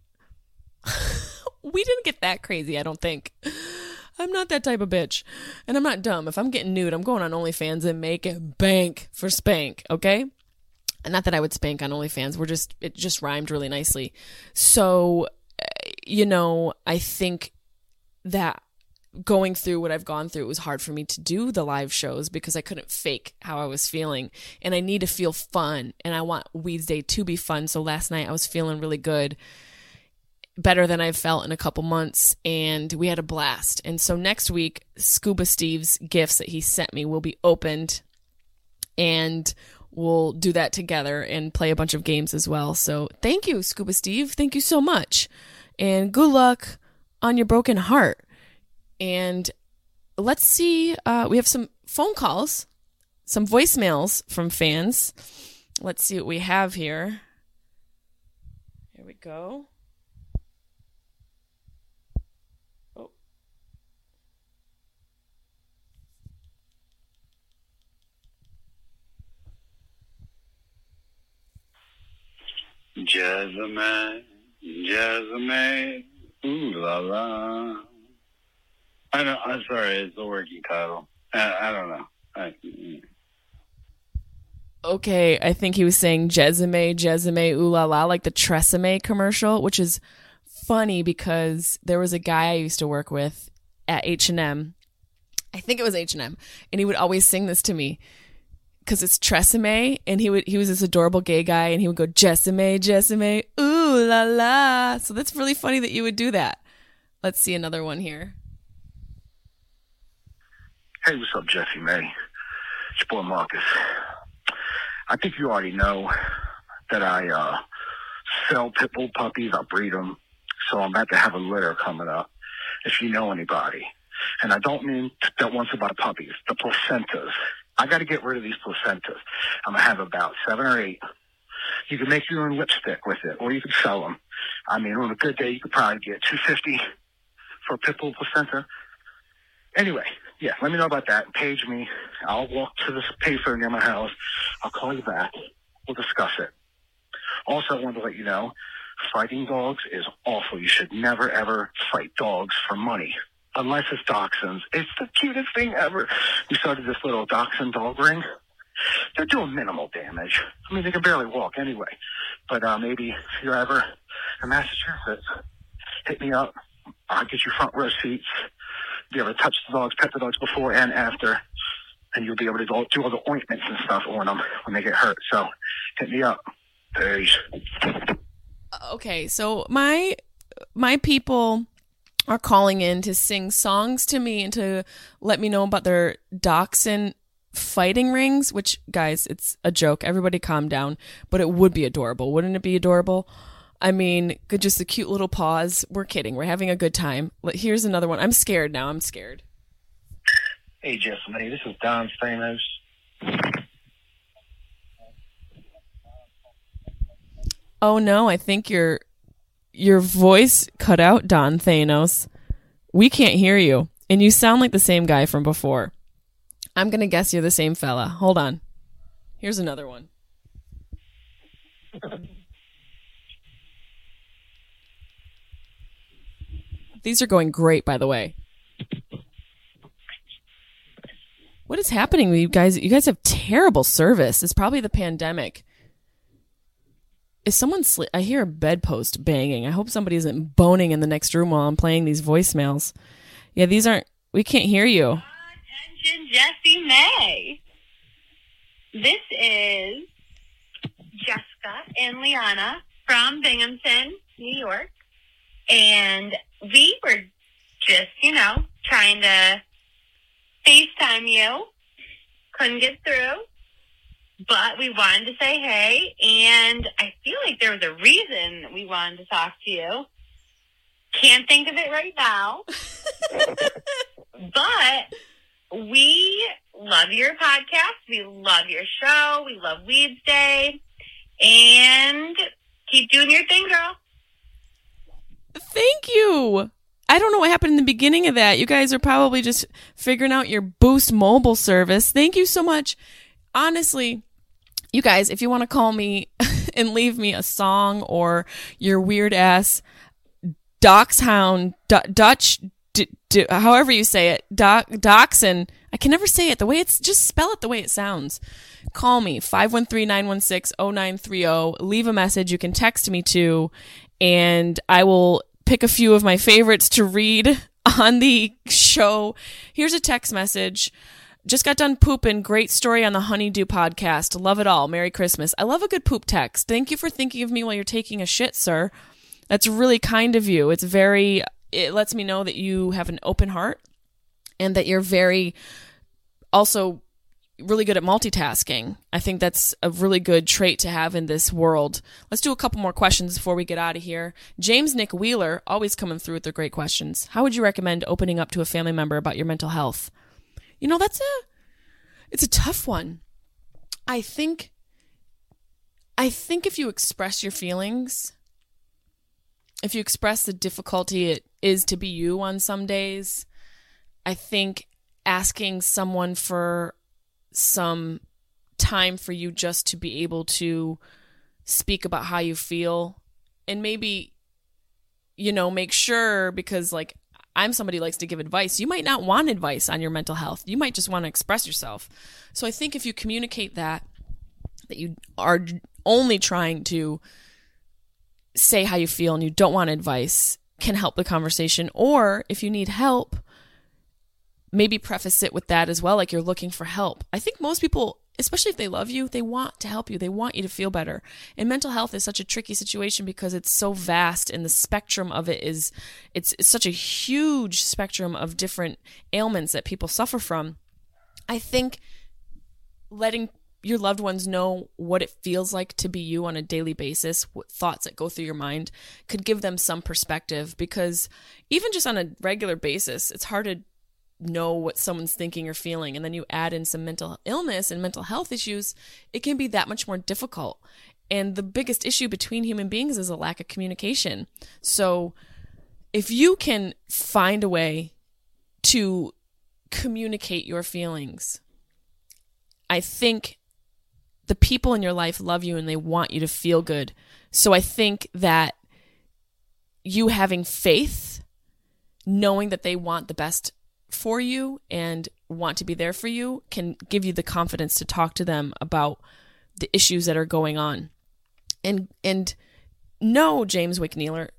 We didn't get that crazy, I don't think. I'm not that type of bitch. And I'm not dumb. If I'm getting nude, I'm going on OnlyFans and making bank for spank, okay? And not that I would spank on OnlyFans. It just rhymed really nicely. So, you know, I think that going through what I've gone through, it was hard for me to do the live shows because I couldn't fake how I was feeling. And I need to feel fun. And I want Weeds Day to be fun. So last night I was feeling really good. Better than I've felt in a couple months. And we had a blast. And so next week, Scuba Steve's gifts that he sent me will be opened. And we'll do that together and play a bunch of games as well. So thank you, Scuba Steve. Thank you so much. And good luck on your broken heart. And let's see, we have some phone calls, some voicemails from fans. Let's see what we have here. Here we go. Oh. Jasmine, ooh la la. I'm sorry, it's a working title. I don't know. Okay, I think he was saying Jessame, Jessame, ooh la la, like the Tresemme commercial, which is funny because there was a guy I used to work with at H&M. I think it was H&M, and he would always sing this to me because it's Tresemme, and he was this adorable gay guy, and he would go Jessame, Jessame, ooh la la. So that's really funny that you would do that. Let's see another one here. Hey, what's up, Jesse May? It's your boy Marcus. I think you already know that I sell pit bull puppies. I breed them. So I'm about to have a litter coming up, if you know anybody. And I don't mean that wants to buy puppies, the placentas. I got to get rid of these placentas. I'm going to have about 7 or 8. You can make your own lipstick with it, or you can sell them. I mean, on a good day, you could probably get $250 for a pit bull placenta. Anyway, yeah, let me know about that. Page me. I'll walk to this payphone near my house. I'll call you back. We'll discuss it. Also, I wanted to let you know, fighting dogs is awful. You should never, ever fight dogs for money, unless it's dachshunds. It's the cutest thing ever. We started this little dachshund dog ring. They're doing minimal damage. I mean, they can barely walk anyway. But maybe if you're ever in Massachusetts, hit me up. I'll get you front row seats. Be able to touch the dogs, pet the dogs before and after, and you'll be able to do all the ointments and stuff on them when they get hurt. So hit me up. Peace. Okay, so my people are calling in to sing songs to me and to let me know about their dachshund fighting rings, which, guys, it's a joke. Everybody calm down, but it would be adorable. Wouldn't it be adorable? I mean, just the cute little paws. We're kidding. We're having a good time. Here's another one. I'm scared now. I'm scared. Hey, Jessica, this is Don Stamos. Oh, no, I think your voice cut out, Don Thanos. We can't hear you, and you sound like the same guy from before. I'm going to guess you're the same fella. Hold on. Here's another one. These are going great, by the way. What is happening with you guys? You guys have terrible service. It's probably the pandemic. Is someone I hear a bedpost banging. I hope somebody isn't boning in the next room while I'm playing these voicemails. Yeah, these aren't... We can't hear you. Attention, Jessie May. This is Jessica and Liana from Binghamton, New York. And we were just, trying to FaceTime you. Couldn't get through. But we wanted to say hey. And I feel like there was a reason we wanted to talk to you. Can't think of it right now. But we love your podcast. We love your show. We love Weeds Day. And keep doing your thing, girl. Thank you. I don't know what happened in the beginning of that. You guys are probably just figuring out your Boost mobile service. Thank you so much. Honestly, you guys, if you want to call me and leave me a song or your weird ass dachshund, Dutch, however you say it, dachshund, I can never say it the way it's, just spell it the way it sounds. Call me, 513-916-0930. Leave a message. You can text me too, and I will pick a few of my favorites to read on the show. Here's a text message. Just got done pooping. Great story on the Honeydew podcast. Love it all. Merry Christmas. I love a good poop text. Thank you for thinking of me while you're taking a shit, sir. That's really kind of you. It lets me know that you have an open heart and that you're very also really good at multitasking. I think that's a really good trait to have in this world. Let's do a couple more questions before we get out of here. James Nick Wheeler, always coming through with their great questions. How would you recommend opening up to a family member about your mental health? It's a tough one. I think if you express your feelings, if you express the difficulty it is to be you on some days, I think asking someone for some time for you just to be able to speak about how you feel and maybe, make sure, because I'm somebody who likes to give advice. You might not want advice on your mental health. You might just want to express yourself. So I think if you communicate that that you are only trying to say how you feel and you don't want advice, can help the conversation. Or if you need help, maybe preface it with that as well, like you're looking for help. I think most people, especially if they love you, they want to help you. They want you to feel better. And mental health is such a tricky situation because it's so vast, and the spectrum of it is, it's such a huge spectrum of different ailments that people suffer from. I think letting your loved ones know what it feels like to be you on a daily basis, what thoughts that go through your mind, could give them some perspective, because even just on a regular basis, it's hard to know what someone's thinking or feeling, and then you add in some mental illness and mental health issues, it can be that much more difficult. And the biggest issue between human beings is a lack of communication. So if you can find a way to communicate your feelings, I think the people in your life love you and they want you to feel good. So I think that you having faith, knowing that they want the best for you and want to be there for you, can give you the confidence to talk to them about the issues that are going on. And no, James Wick Nealer.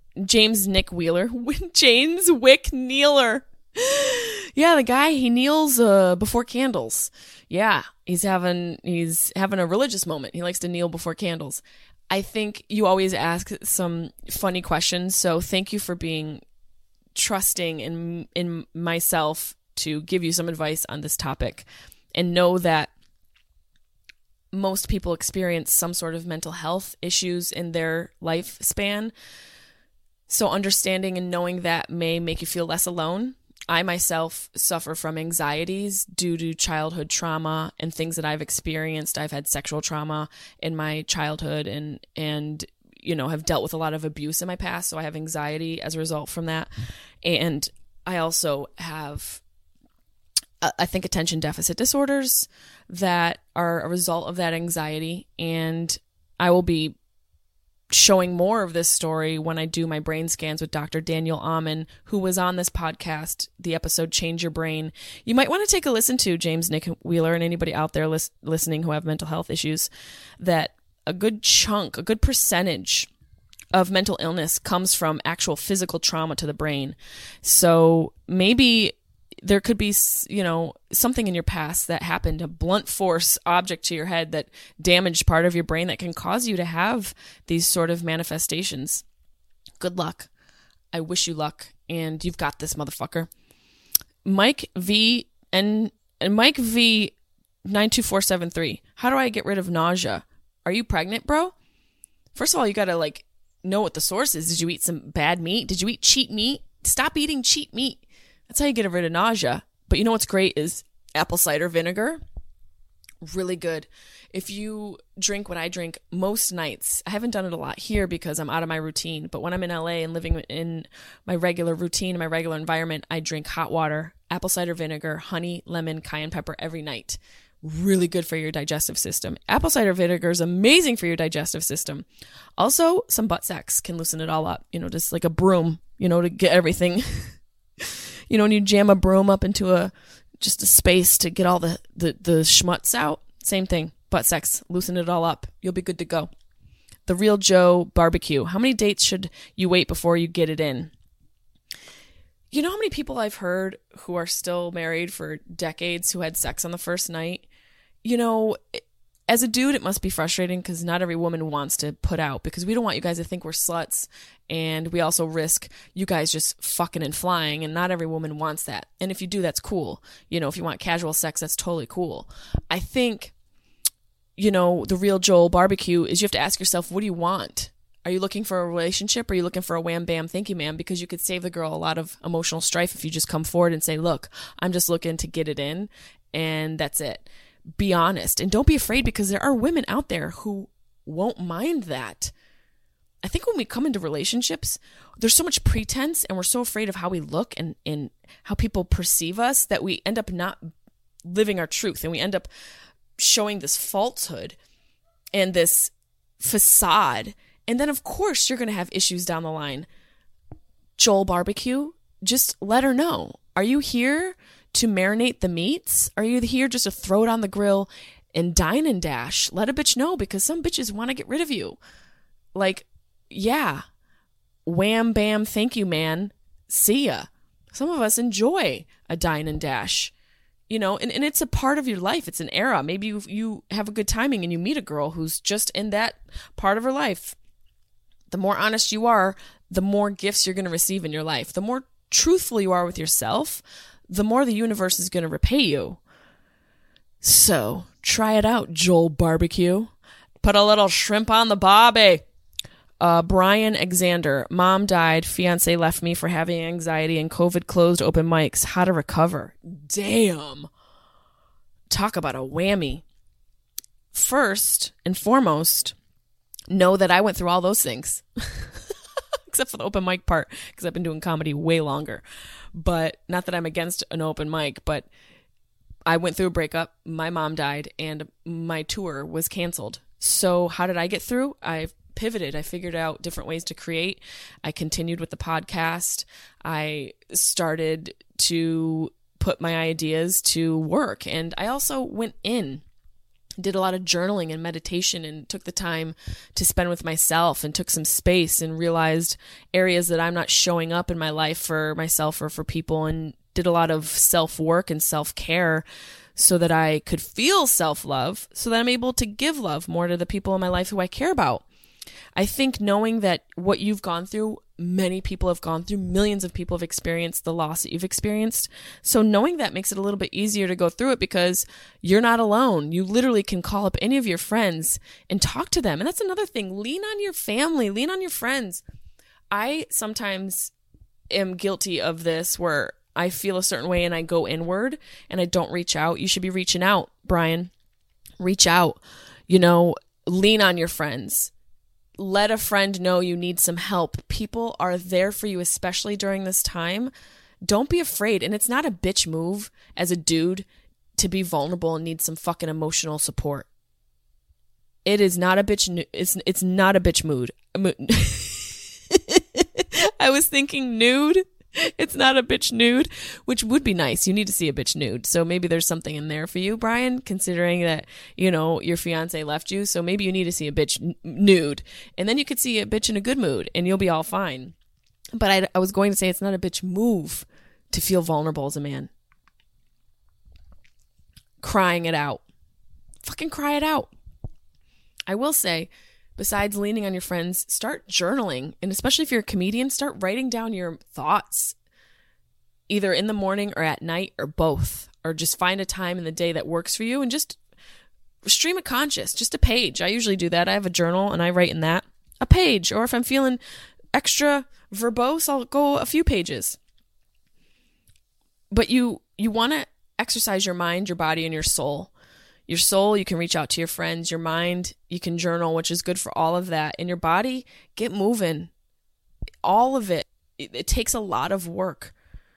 Yeah, the guy, he kneels before candles. Yeah, he's having a religious moment. He likes to kneel before candles. I think you always ask some funny questions, so thank you for being trusting in myself to give you some advice on this topic. And know that most people experience some sort of mental health issues in their lifespan. So understanding and knowing that may make you feel less alone. I myself suffer from anxieties due to childhood trauma and things that I've experienced. I've had sexual trauma in my childhood and you know, have dealt with a lot of abuse in my past. So I have anxiety as a result from that. And I also have, I think, attention deficit disorders that are a result of that anxiety. And I will be showing more of this story when I do my brain scans with Dr. Daniel Amen, who was on this podcast, the episode Change Your Brain. You might want to take a listen to, James Nick Wheeler, and anybody out there listening who have mental health issues, that a good chunk, a good percentage of mental illness comes from actual physical trauma to the brain. So maybe there could be, you know, something in your past that happened, a blunt force object to your head that damaged part of your brain that can cause you to have these sort of manifestations. Good luck. I wish you luck, and you've got this, motherfucker. Mike V 92473. How do I get rid of nausea? Are you pregnant, bro? First of all, you got to know what the source is. Did you eat some bad meat? Did you eat cheap meat? Stop eating cheap meat. That's how you get rid of nausea. But you know what's great is apple cider vinegar. Really good. If you drink what I drink most nights, I haven't done it a lot here because I'm out of my routine, but when I'm in LA and living in my regular routine, my regular environment, I drink hot water, apple cider vinegar, honey, lemon, cayenne pepper every night. Really good for your digestive system. Apple cider vinegar is amazing for your digestive system. Also, some butt sex can loosen it all up, just like a broom, to get everything. When you jam a broom up into just a space to get all the schmutz out, same thing. Butt sex, loosen it all up. You'll be good to go. The Real Joe barbecue. How many dates should you wait before you get it in? You know how many people I've heard who are still married for decades who had sex on the first night? As a dude, it must be frustrating because not every woman wants to put out, because we don't want you guys to think we're sluts, and we also risk you guys just fucking and flying, and not every woman wants that. And if you do, that's cool. If you want casual sex, that's totally cool. I think, the Real Joel barbecue is you have to ask yourself, what do you want? Are you looking for a relationship, or are you looking for a wham bam thank you ma'am? Because you could save the girl a lot of emotional strife if you just come forward and say, look, I'm just looking to get it in, and that's it. Be honest, and don't be afraid, because there are women out there who won't mind that. I think when we come into relationships, there's so much pretense, and we're so afraid of how we look and how people perceive us that we end up not living our truth, and we end up showing this falsehood and this facade. And then, of course, you're going to have issues down the line. Joel barbecue, just let her know. Are you here to marinate the meats? Are you here just to throw it on the grill and dine and dash. Let a bitch know, because some bitches want to get rid of you. Like, yeah, wham, bam, thank you, man. See ya. Some of us enjoy a dine and dash, you know, and it's a part of your life. It's an era. Maybe you have a good timing and you meet a girl who's just in that part of her life. The more honest you are, the more gifts you're going to receive in your life. The more truthful you are with yourself, the more the universe is going to repay you. So try it out, Joel Barbecue. Put a little shrimp on the barbie. Brian Alexander, mom died, fiance left me for having anxiety, and COVID closed open mics. How to recover? Damn. Talk about a whammy. First and foremost, know that I went through all those things. Except for the open mic part, because I've been doing comedy way longer. But not that I'm against an open mic, but I went through a breakup. My mom died, and my tour was canceled. So how did I get through? I pivoted. I figured out different ways to create. I continued with the podcast. I started to put my ideas to work. And I also went in, did a lot of journaling and meditation, and took the time to spend with myself, and took some space and realized areas that I'm not showing up in my life for myself or for people, and did a lot of self-work and self-care so that I could feel self-love, so that I'm able to give love more to the people in my life who I care about. I think knowing that what you've gone through, many people have gone through, millions of people have experienced the loss that you've experienced. So knowing that makes it a little bit easier to go through it, because you're not alone. You literally can call up any of your friends and talk to them. And that's another thing. Lean on your family, lean on your friends. I sometimes am guilty of this, where I feel a certain way and I go inward and I don't reach out. You should be reaching out, Brian. Reach out, lean on your friends. Let a friend know you need some help. People are there for you, especially during this time. Don't be afraid. And it's not a bitch move as a dude to be vulnerable and need some fucking emotional support. It is not a bitch. It's not a bitch mood. I was thinking nude. It's not a bitch nude, which would be nice. You need to see a bitch nude. So maybe there's something in there for you, Brian, considering that, your fiance left you. So maybe you need to see a bitch nude, and then you could see a bitch in a good mood and you'll be all fine. But I was going to say it's not a bitch move to feel vulnerable as a man. Crying it out. Fucking cry it out. I will say, besides leaning on your friends, start journaling. And especially if you're a comedian, start writing down your thoughts, either in the morning or at night or both. Or just find a time in the day that works for you and just stream of conscious, just a page. I usually do that. I have a journal and I write in that. A page. Or if I'm feeling extra verbose, I'll go a few pages. But you want to exercise your mind, your body, and your soul. Your soul, you can reach out to your friends. Your mind, you can journal, which is good for all of that. And your body, get moving. All of it. It takes a lot of work.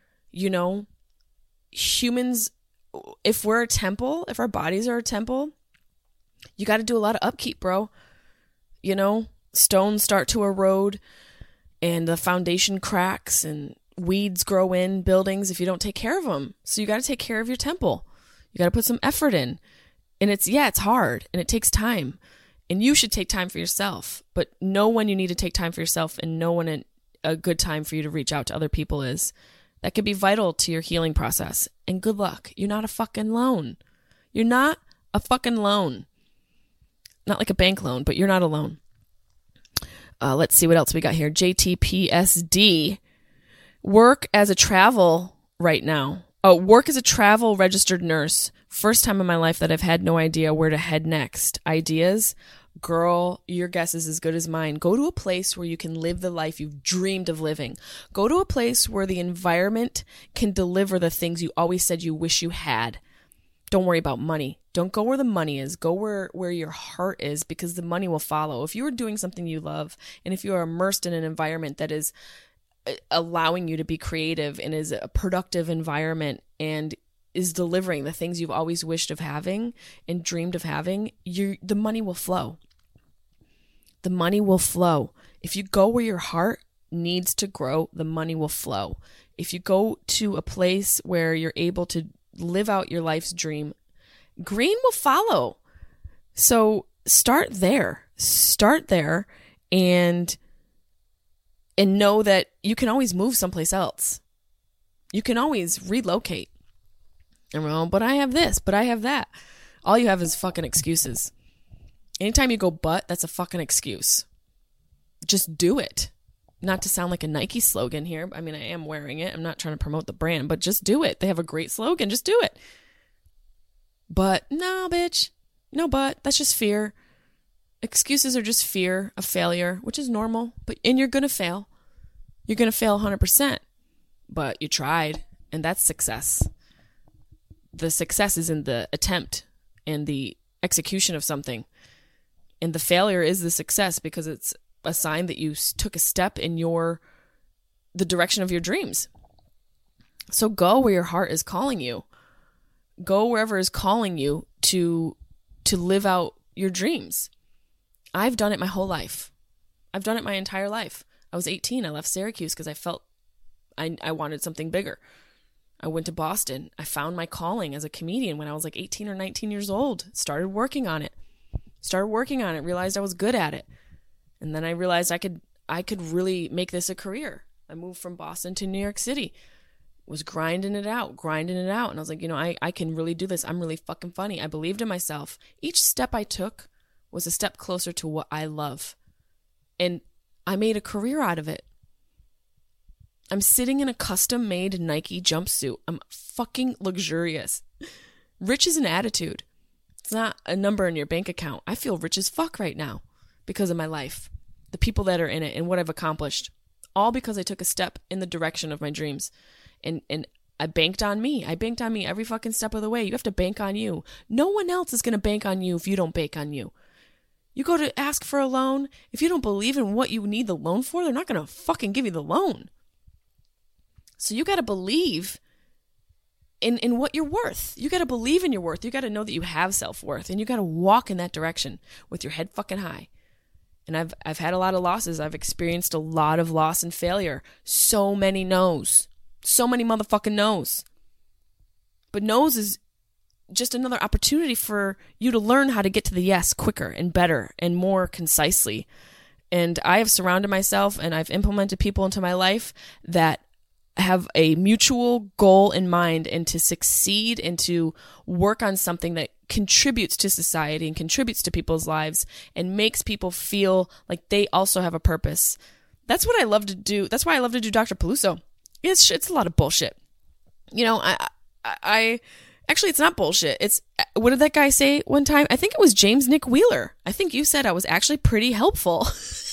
Humans, if we're a temple, if our bodies are a temple, you got to do a lot of upkeep, bro. Stones start to erode and the foundation cracks and weeds grow in buildings if you don't take care of them. So you got to take care of your temple. You got to put some effort in. And it's hard and it takes time, and you should take time for yourself, but know when you need to take time for yourself and know when a good time for you to reach out to other people is. That could be vital to your healing process. And good luck. You're not a fucking loan. You're not a fucking loan. Not like a bank loan, but you're not alone. Let's see what else we got here. JTPSD. Work as a travel right now. Work as a travel registered nurse. First time in my life that I've had no idea where to head next. Ideas? Girl, your guess is as good as mine. Go to a place where you can live the life you've dreamed of living. Go to a place where the environment can deliver the things you always said you wish you had. Don't worry about money. Don't go where the money is. Go where your heart is, because the money will follow. If you are doing something you love, and if you are immersed in an environment that is allowing you to be creative and is a productive environment and is delivering the things you've always wished of having and dreamed of having, the money will flow. The money will flow. If you go where your heart needs to grow, the money will flow. If you go to a place where you're able to live out your life's dream, green will follow. So start there. Start there and know that you can always move someplace else. You can always relocate. And well, but I have this, but I have that. All you have is fucking excuses. Anytime you go but, that's a fucking excuse. Just do it. Not to sound like a Nike slogan here. I mean, I am wearing it. I'm not trying to promote the brand, but just do it. They have a great slogan. Just do it. But no, bitch. No, but that's just fear. Excuses are just fear of failure, which is normal, and you're going to fail. You're going to fail 100%, but you tried, and that's success. The success is in the attempt and the execution of something. And the failure is the success because it's a sign that you took a step in the direction of your dreams. So go where your heart is calling you. Go wherever is calling you to live out your dreams. I've done it my whole life. I've done it my entire life. I was 18. I left Syracuse because I felt I wanted something bigger. I went to Boston. I found my calling as a comedian when I was like 18 or 19 years old. Started working on it. Realized I was good at it. And then I realized I could really make this a career. I moved from Boston to New York City. Was grinding it out. And I was like, I can really do this. I'm really fucking funny. I believed in myself. Each step I took was a step closer to what I love. And I made a career out of it. I'm sitting in a custom-made Nike jumpsuit. I'm fucking luxurious. Rich is an attitude. It's not a number in your bank account. I feel rich as fuck right now because of my life, the people that are in it, and what I've accomplished. All because I took a step in the direction of my dreams. And I banked on me. I banked on me every fucking step of the way. You have to bank on you. No one else is going to bank on you if you don't bank on you. You go to ask for a loan. If you don't believe in what you need the loan for, they're not going to fucking give you the loan. So you got to believe in what you're worth. You got to believe in your worth. You got to know that you have self-worth, and you got to walk in that direction with your head fucking high. And I've had a lot of losses. I've experienced a lot of loss and failure. So many no's. So many motherfucking no's. But no's is just another opportunity for you to learn how to get to the yes quicker and better and more concisely. And I have surrounded myself and I've implemented people into my life that have a mutual goal in mind and to succeed and to work on something that contributes to society and contributes to people's lives and makes people feel like they also have a purpose. That's what I love to do. That's why I love to do Dr. Peluso. It's a lot of bullshit. I actually, it's not bullshit. It's, what did that guy say one time? I think it was James Nick Wheeler. I think you said I was actually pretty helpful.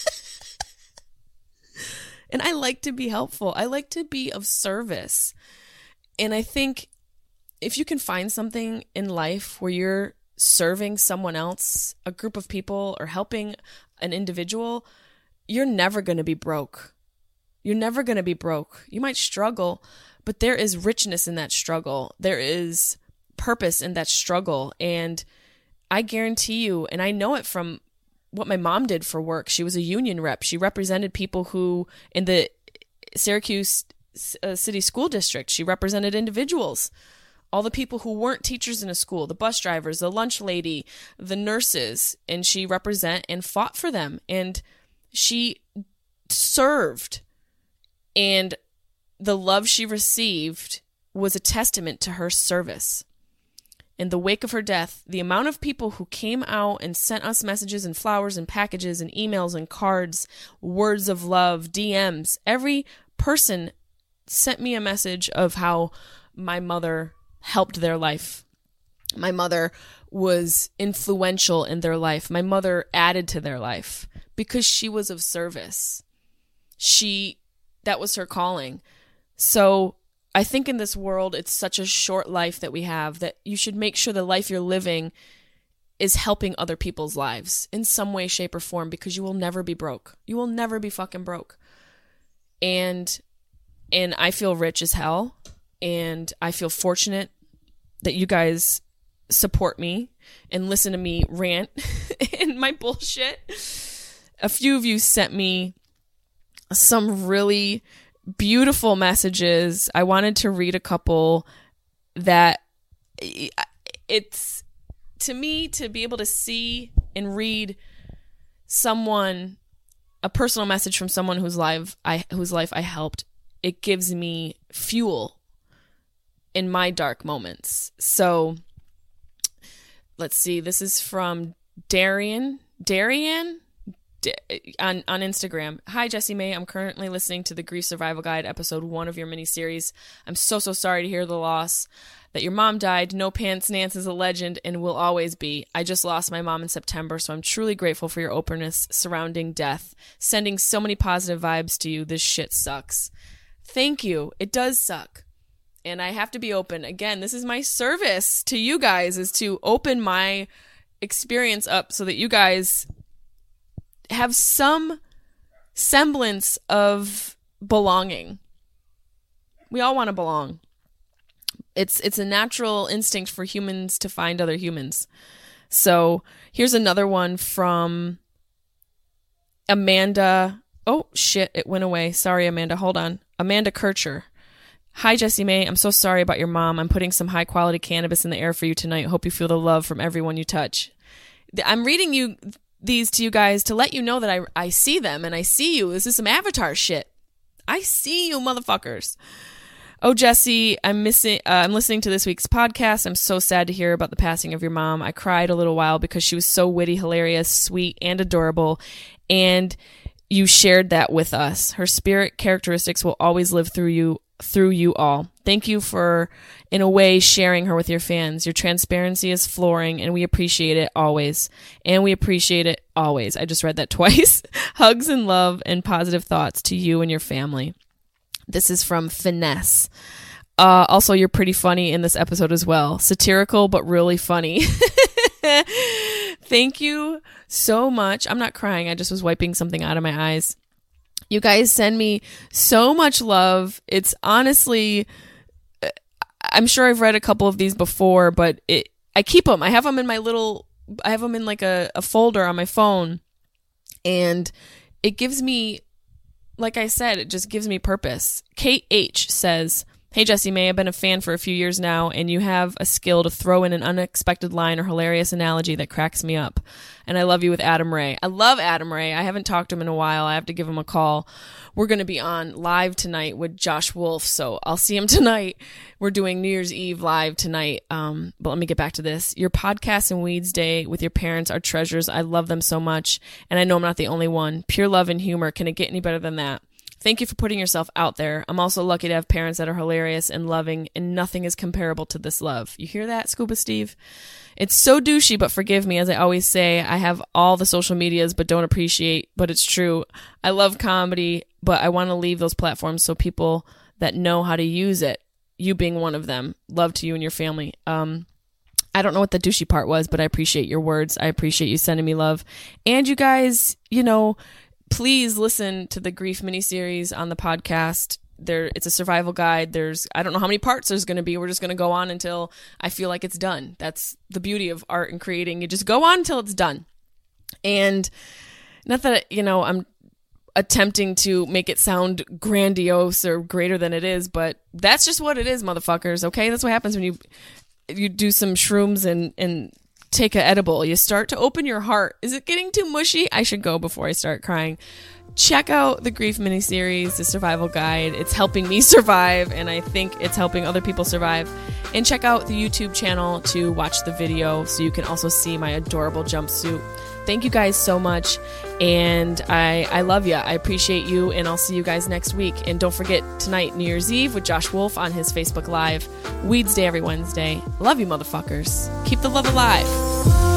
And I like to be helpful. I like to be of service. And I think if you can find something in life where you're serving someone else, a group of people, or helping an individual, you're never going to be broke. You're never going to be broke. You might struggle, but there is richness in that struggle. There is purpose in that struggle. And I guarantee you, and I know it from what my mom did for work. She was a union rep. She represented people who, in the Syracuse City School District, she represented individuals. All the people who weren't teachers in a school, the bus drivers, the lunch lady, the nurses, and she represented and fought for them. And she served. And the love she received was a testament to her service. In the wake of her death, the amount of people who came out and sent us messages and flowers and packages and emails and cards, words of love, DMs, every person sent me a message of how my mother helped their life. My mother was influential in their life. My mother added to their life because she was of service. That was her calling. So I think in this world, it's such a short life that we have that you should make sure the life you're living is helping other people's lives in some way, shape, or form, because you will never be broke. You will never be fucking broke. And I feel rich as hell, and I feel fortunate that you guys support me and listen to me rant and my bullshit. A few of you sent me some really beautiful messages. I wanted to read a couple that it's to me, to be able to see and read a personal message from someone whose life I helped, it gives me fuel in my dark moments. So let's see. This is from Darian on Instagram. Hi, Jessie May. I'm currently listening to the Grief Survival Guide, episode 1 of your miniseries. I'm so sorry to hear the loss, that your mom died. No Pants Nance is a legend and will always be. I just lost my mom in September, so I'm truly grateful for your openness surrounding death. Sending so many positive vibes to you. This shit sucks. Thank you. It does suck. And I have to be open. Again, this is my service to you guys, is to open my experience up so that you guys have some semblance of belonging. We all want to belong. It's a natural instinct for humans to find other humans. So here's another one from Amanda. Oh, shit, it went away. Sorry, Amanda. Hold on. Amanda Kircher. Hi, Jessie May. I'm so sorry about your mom. I'm putting some high-quality cannabis in the air for you tonight. Hope you feel the love from everyone you touch. I'm reading these to you guys to let you know that I see them and I see you. This is some Avatar shit. I see you, motherfuckers. Oh, Jessie, I'm listening to this week's podcast. I'm so sad to hear about the passing of your mom. I cried a little while because she was so witty, hilarious, sweet, and adorable. And you shared that with us. Her spirit characteristics will always live through you all. Thank you for, in a way, sharing her with your fans. Your transparency is flooring, and we appreciate it always. And we appreciate it always. I just read that twice. Hugs and love and positive thoughts to you and your family. This is from Finesse. Also, you're pretty funny in this episode as well. Satirical, but really funny. Thank you so much. I'm not crying. I just was wiping something out of my eyes. You guys send me so much love. It's honestly, I'm sure I've read a couple of these before, but I keep them. I have them in like a folder on my phone. And it gives me, like I said, it just gives me purpose. Kate H says, hey, Jessie May, I've been a fan for a few years now, and you have a skill to throw in an unexpected line or hilarious analogy that cracks me up. And I love you with Adam Ray. I love Adam Ray. I haven't talked to him in a while. I have to give him a call. We're going to be on live tonight with Josh Wolf, so I'll see him tonight. We're doing New Year's Eve live tonight. But let me get back to this. Your podcast and Weeds Day with your parents are treasures. I love them so much, and I know I'm not the only one. Pure love and humor. Can it get any better than that? Thank you for putting yourself out there. I'm also lucky to have parents that are hilarious and loving, and nothing is comparable to this love. You hear that, Scuba Steve? It's so douchey, but forgive me. As I always say, I have all the social medias, but don't appreciate, but it's true. I love comedy, but I want to leave those platforms so people that know how to use it, you being one of them. Love to you and your family. I don't know what the douchey part was, but I appreciate your words. I appreciate you sending me love. And you guys, please listen to the Grief miniseries on the podcast. It's a survival guide. I don't know how many parts there's going to be. We're just going to go on until I feel like it's done. That's the beauty of art and creating. You just go on until it's done. And not that, I'm attempting to make it sound grandiose or greater than it is, but that's just what it is, motherfuckers. Okay. That's what happens when you do some shrooms and take an edible. You start to open your heart. Is it getting too mushy? I should go before I start crying. Check out the Grief miniseries, the survival guide. It's helping me survive, and I think it's helping other people survive. And check out the YouTube channel to watch the video so you can also see my adorable jumpsuit. Thank you guys so much, and I love you. I appreciate you, and I'll see you guys next week. And don't forget, tonight, New Year's Eve with Josh Wolf on his Facebook Live. Weeds Day every Wednesday. Love you, motherfuckers. Keep the love alive.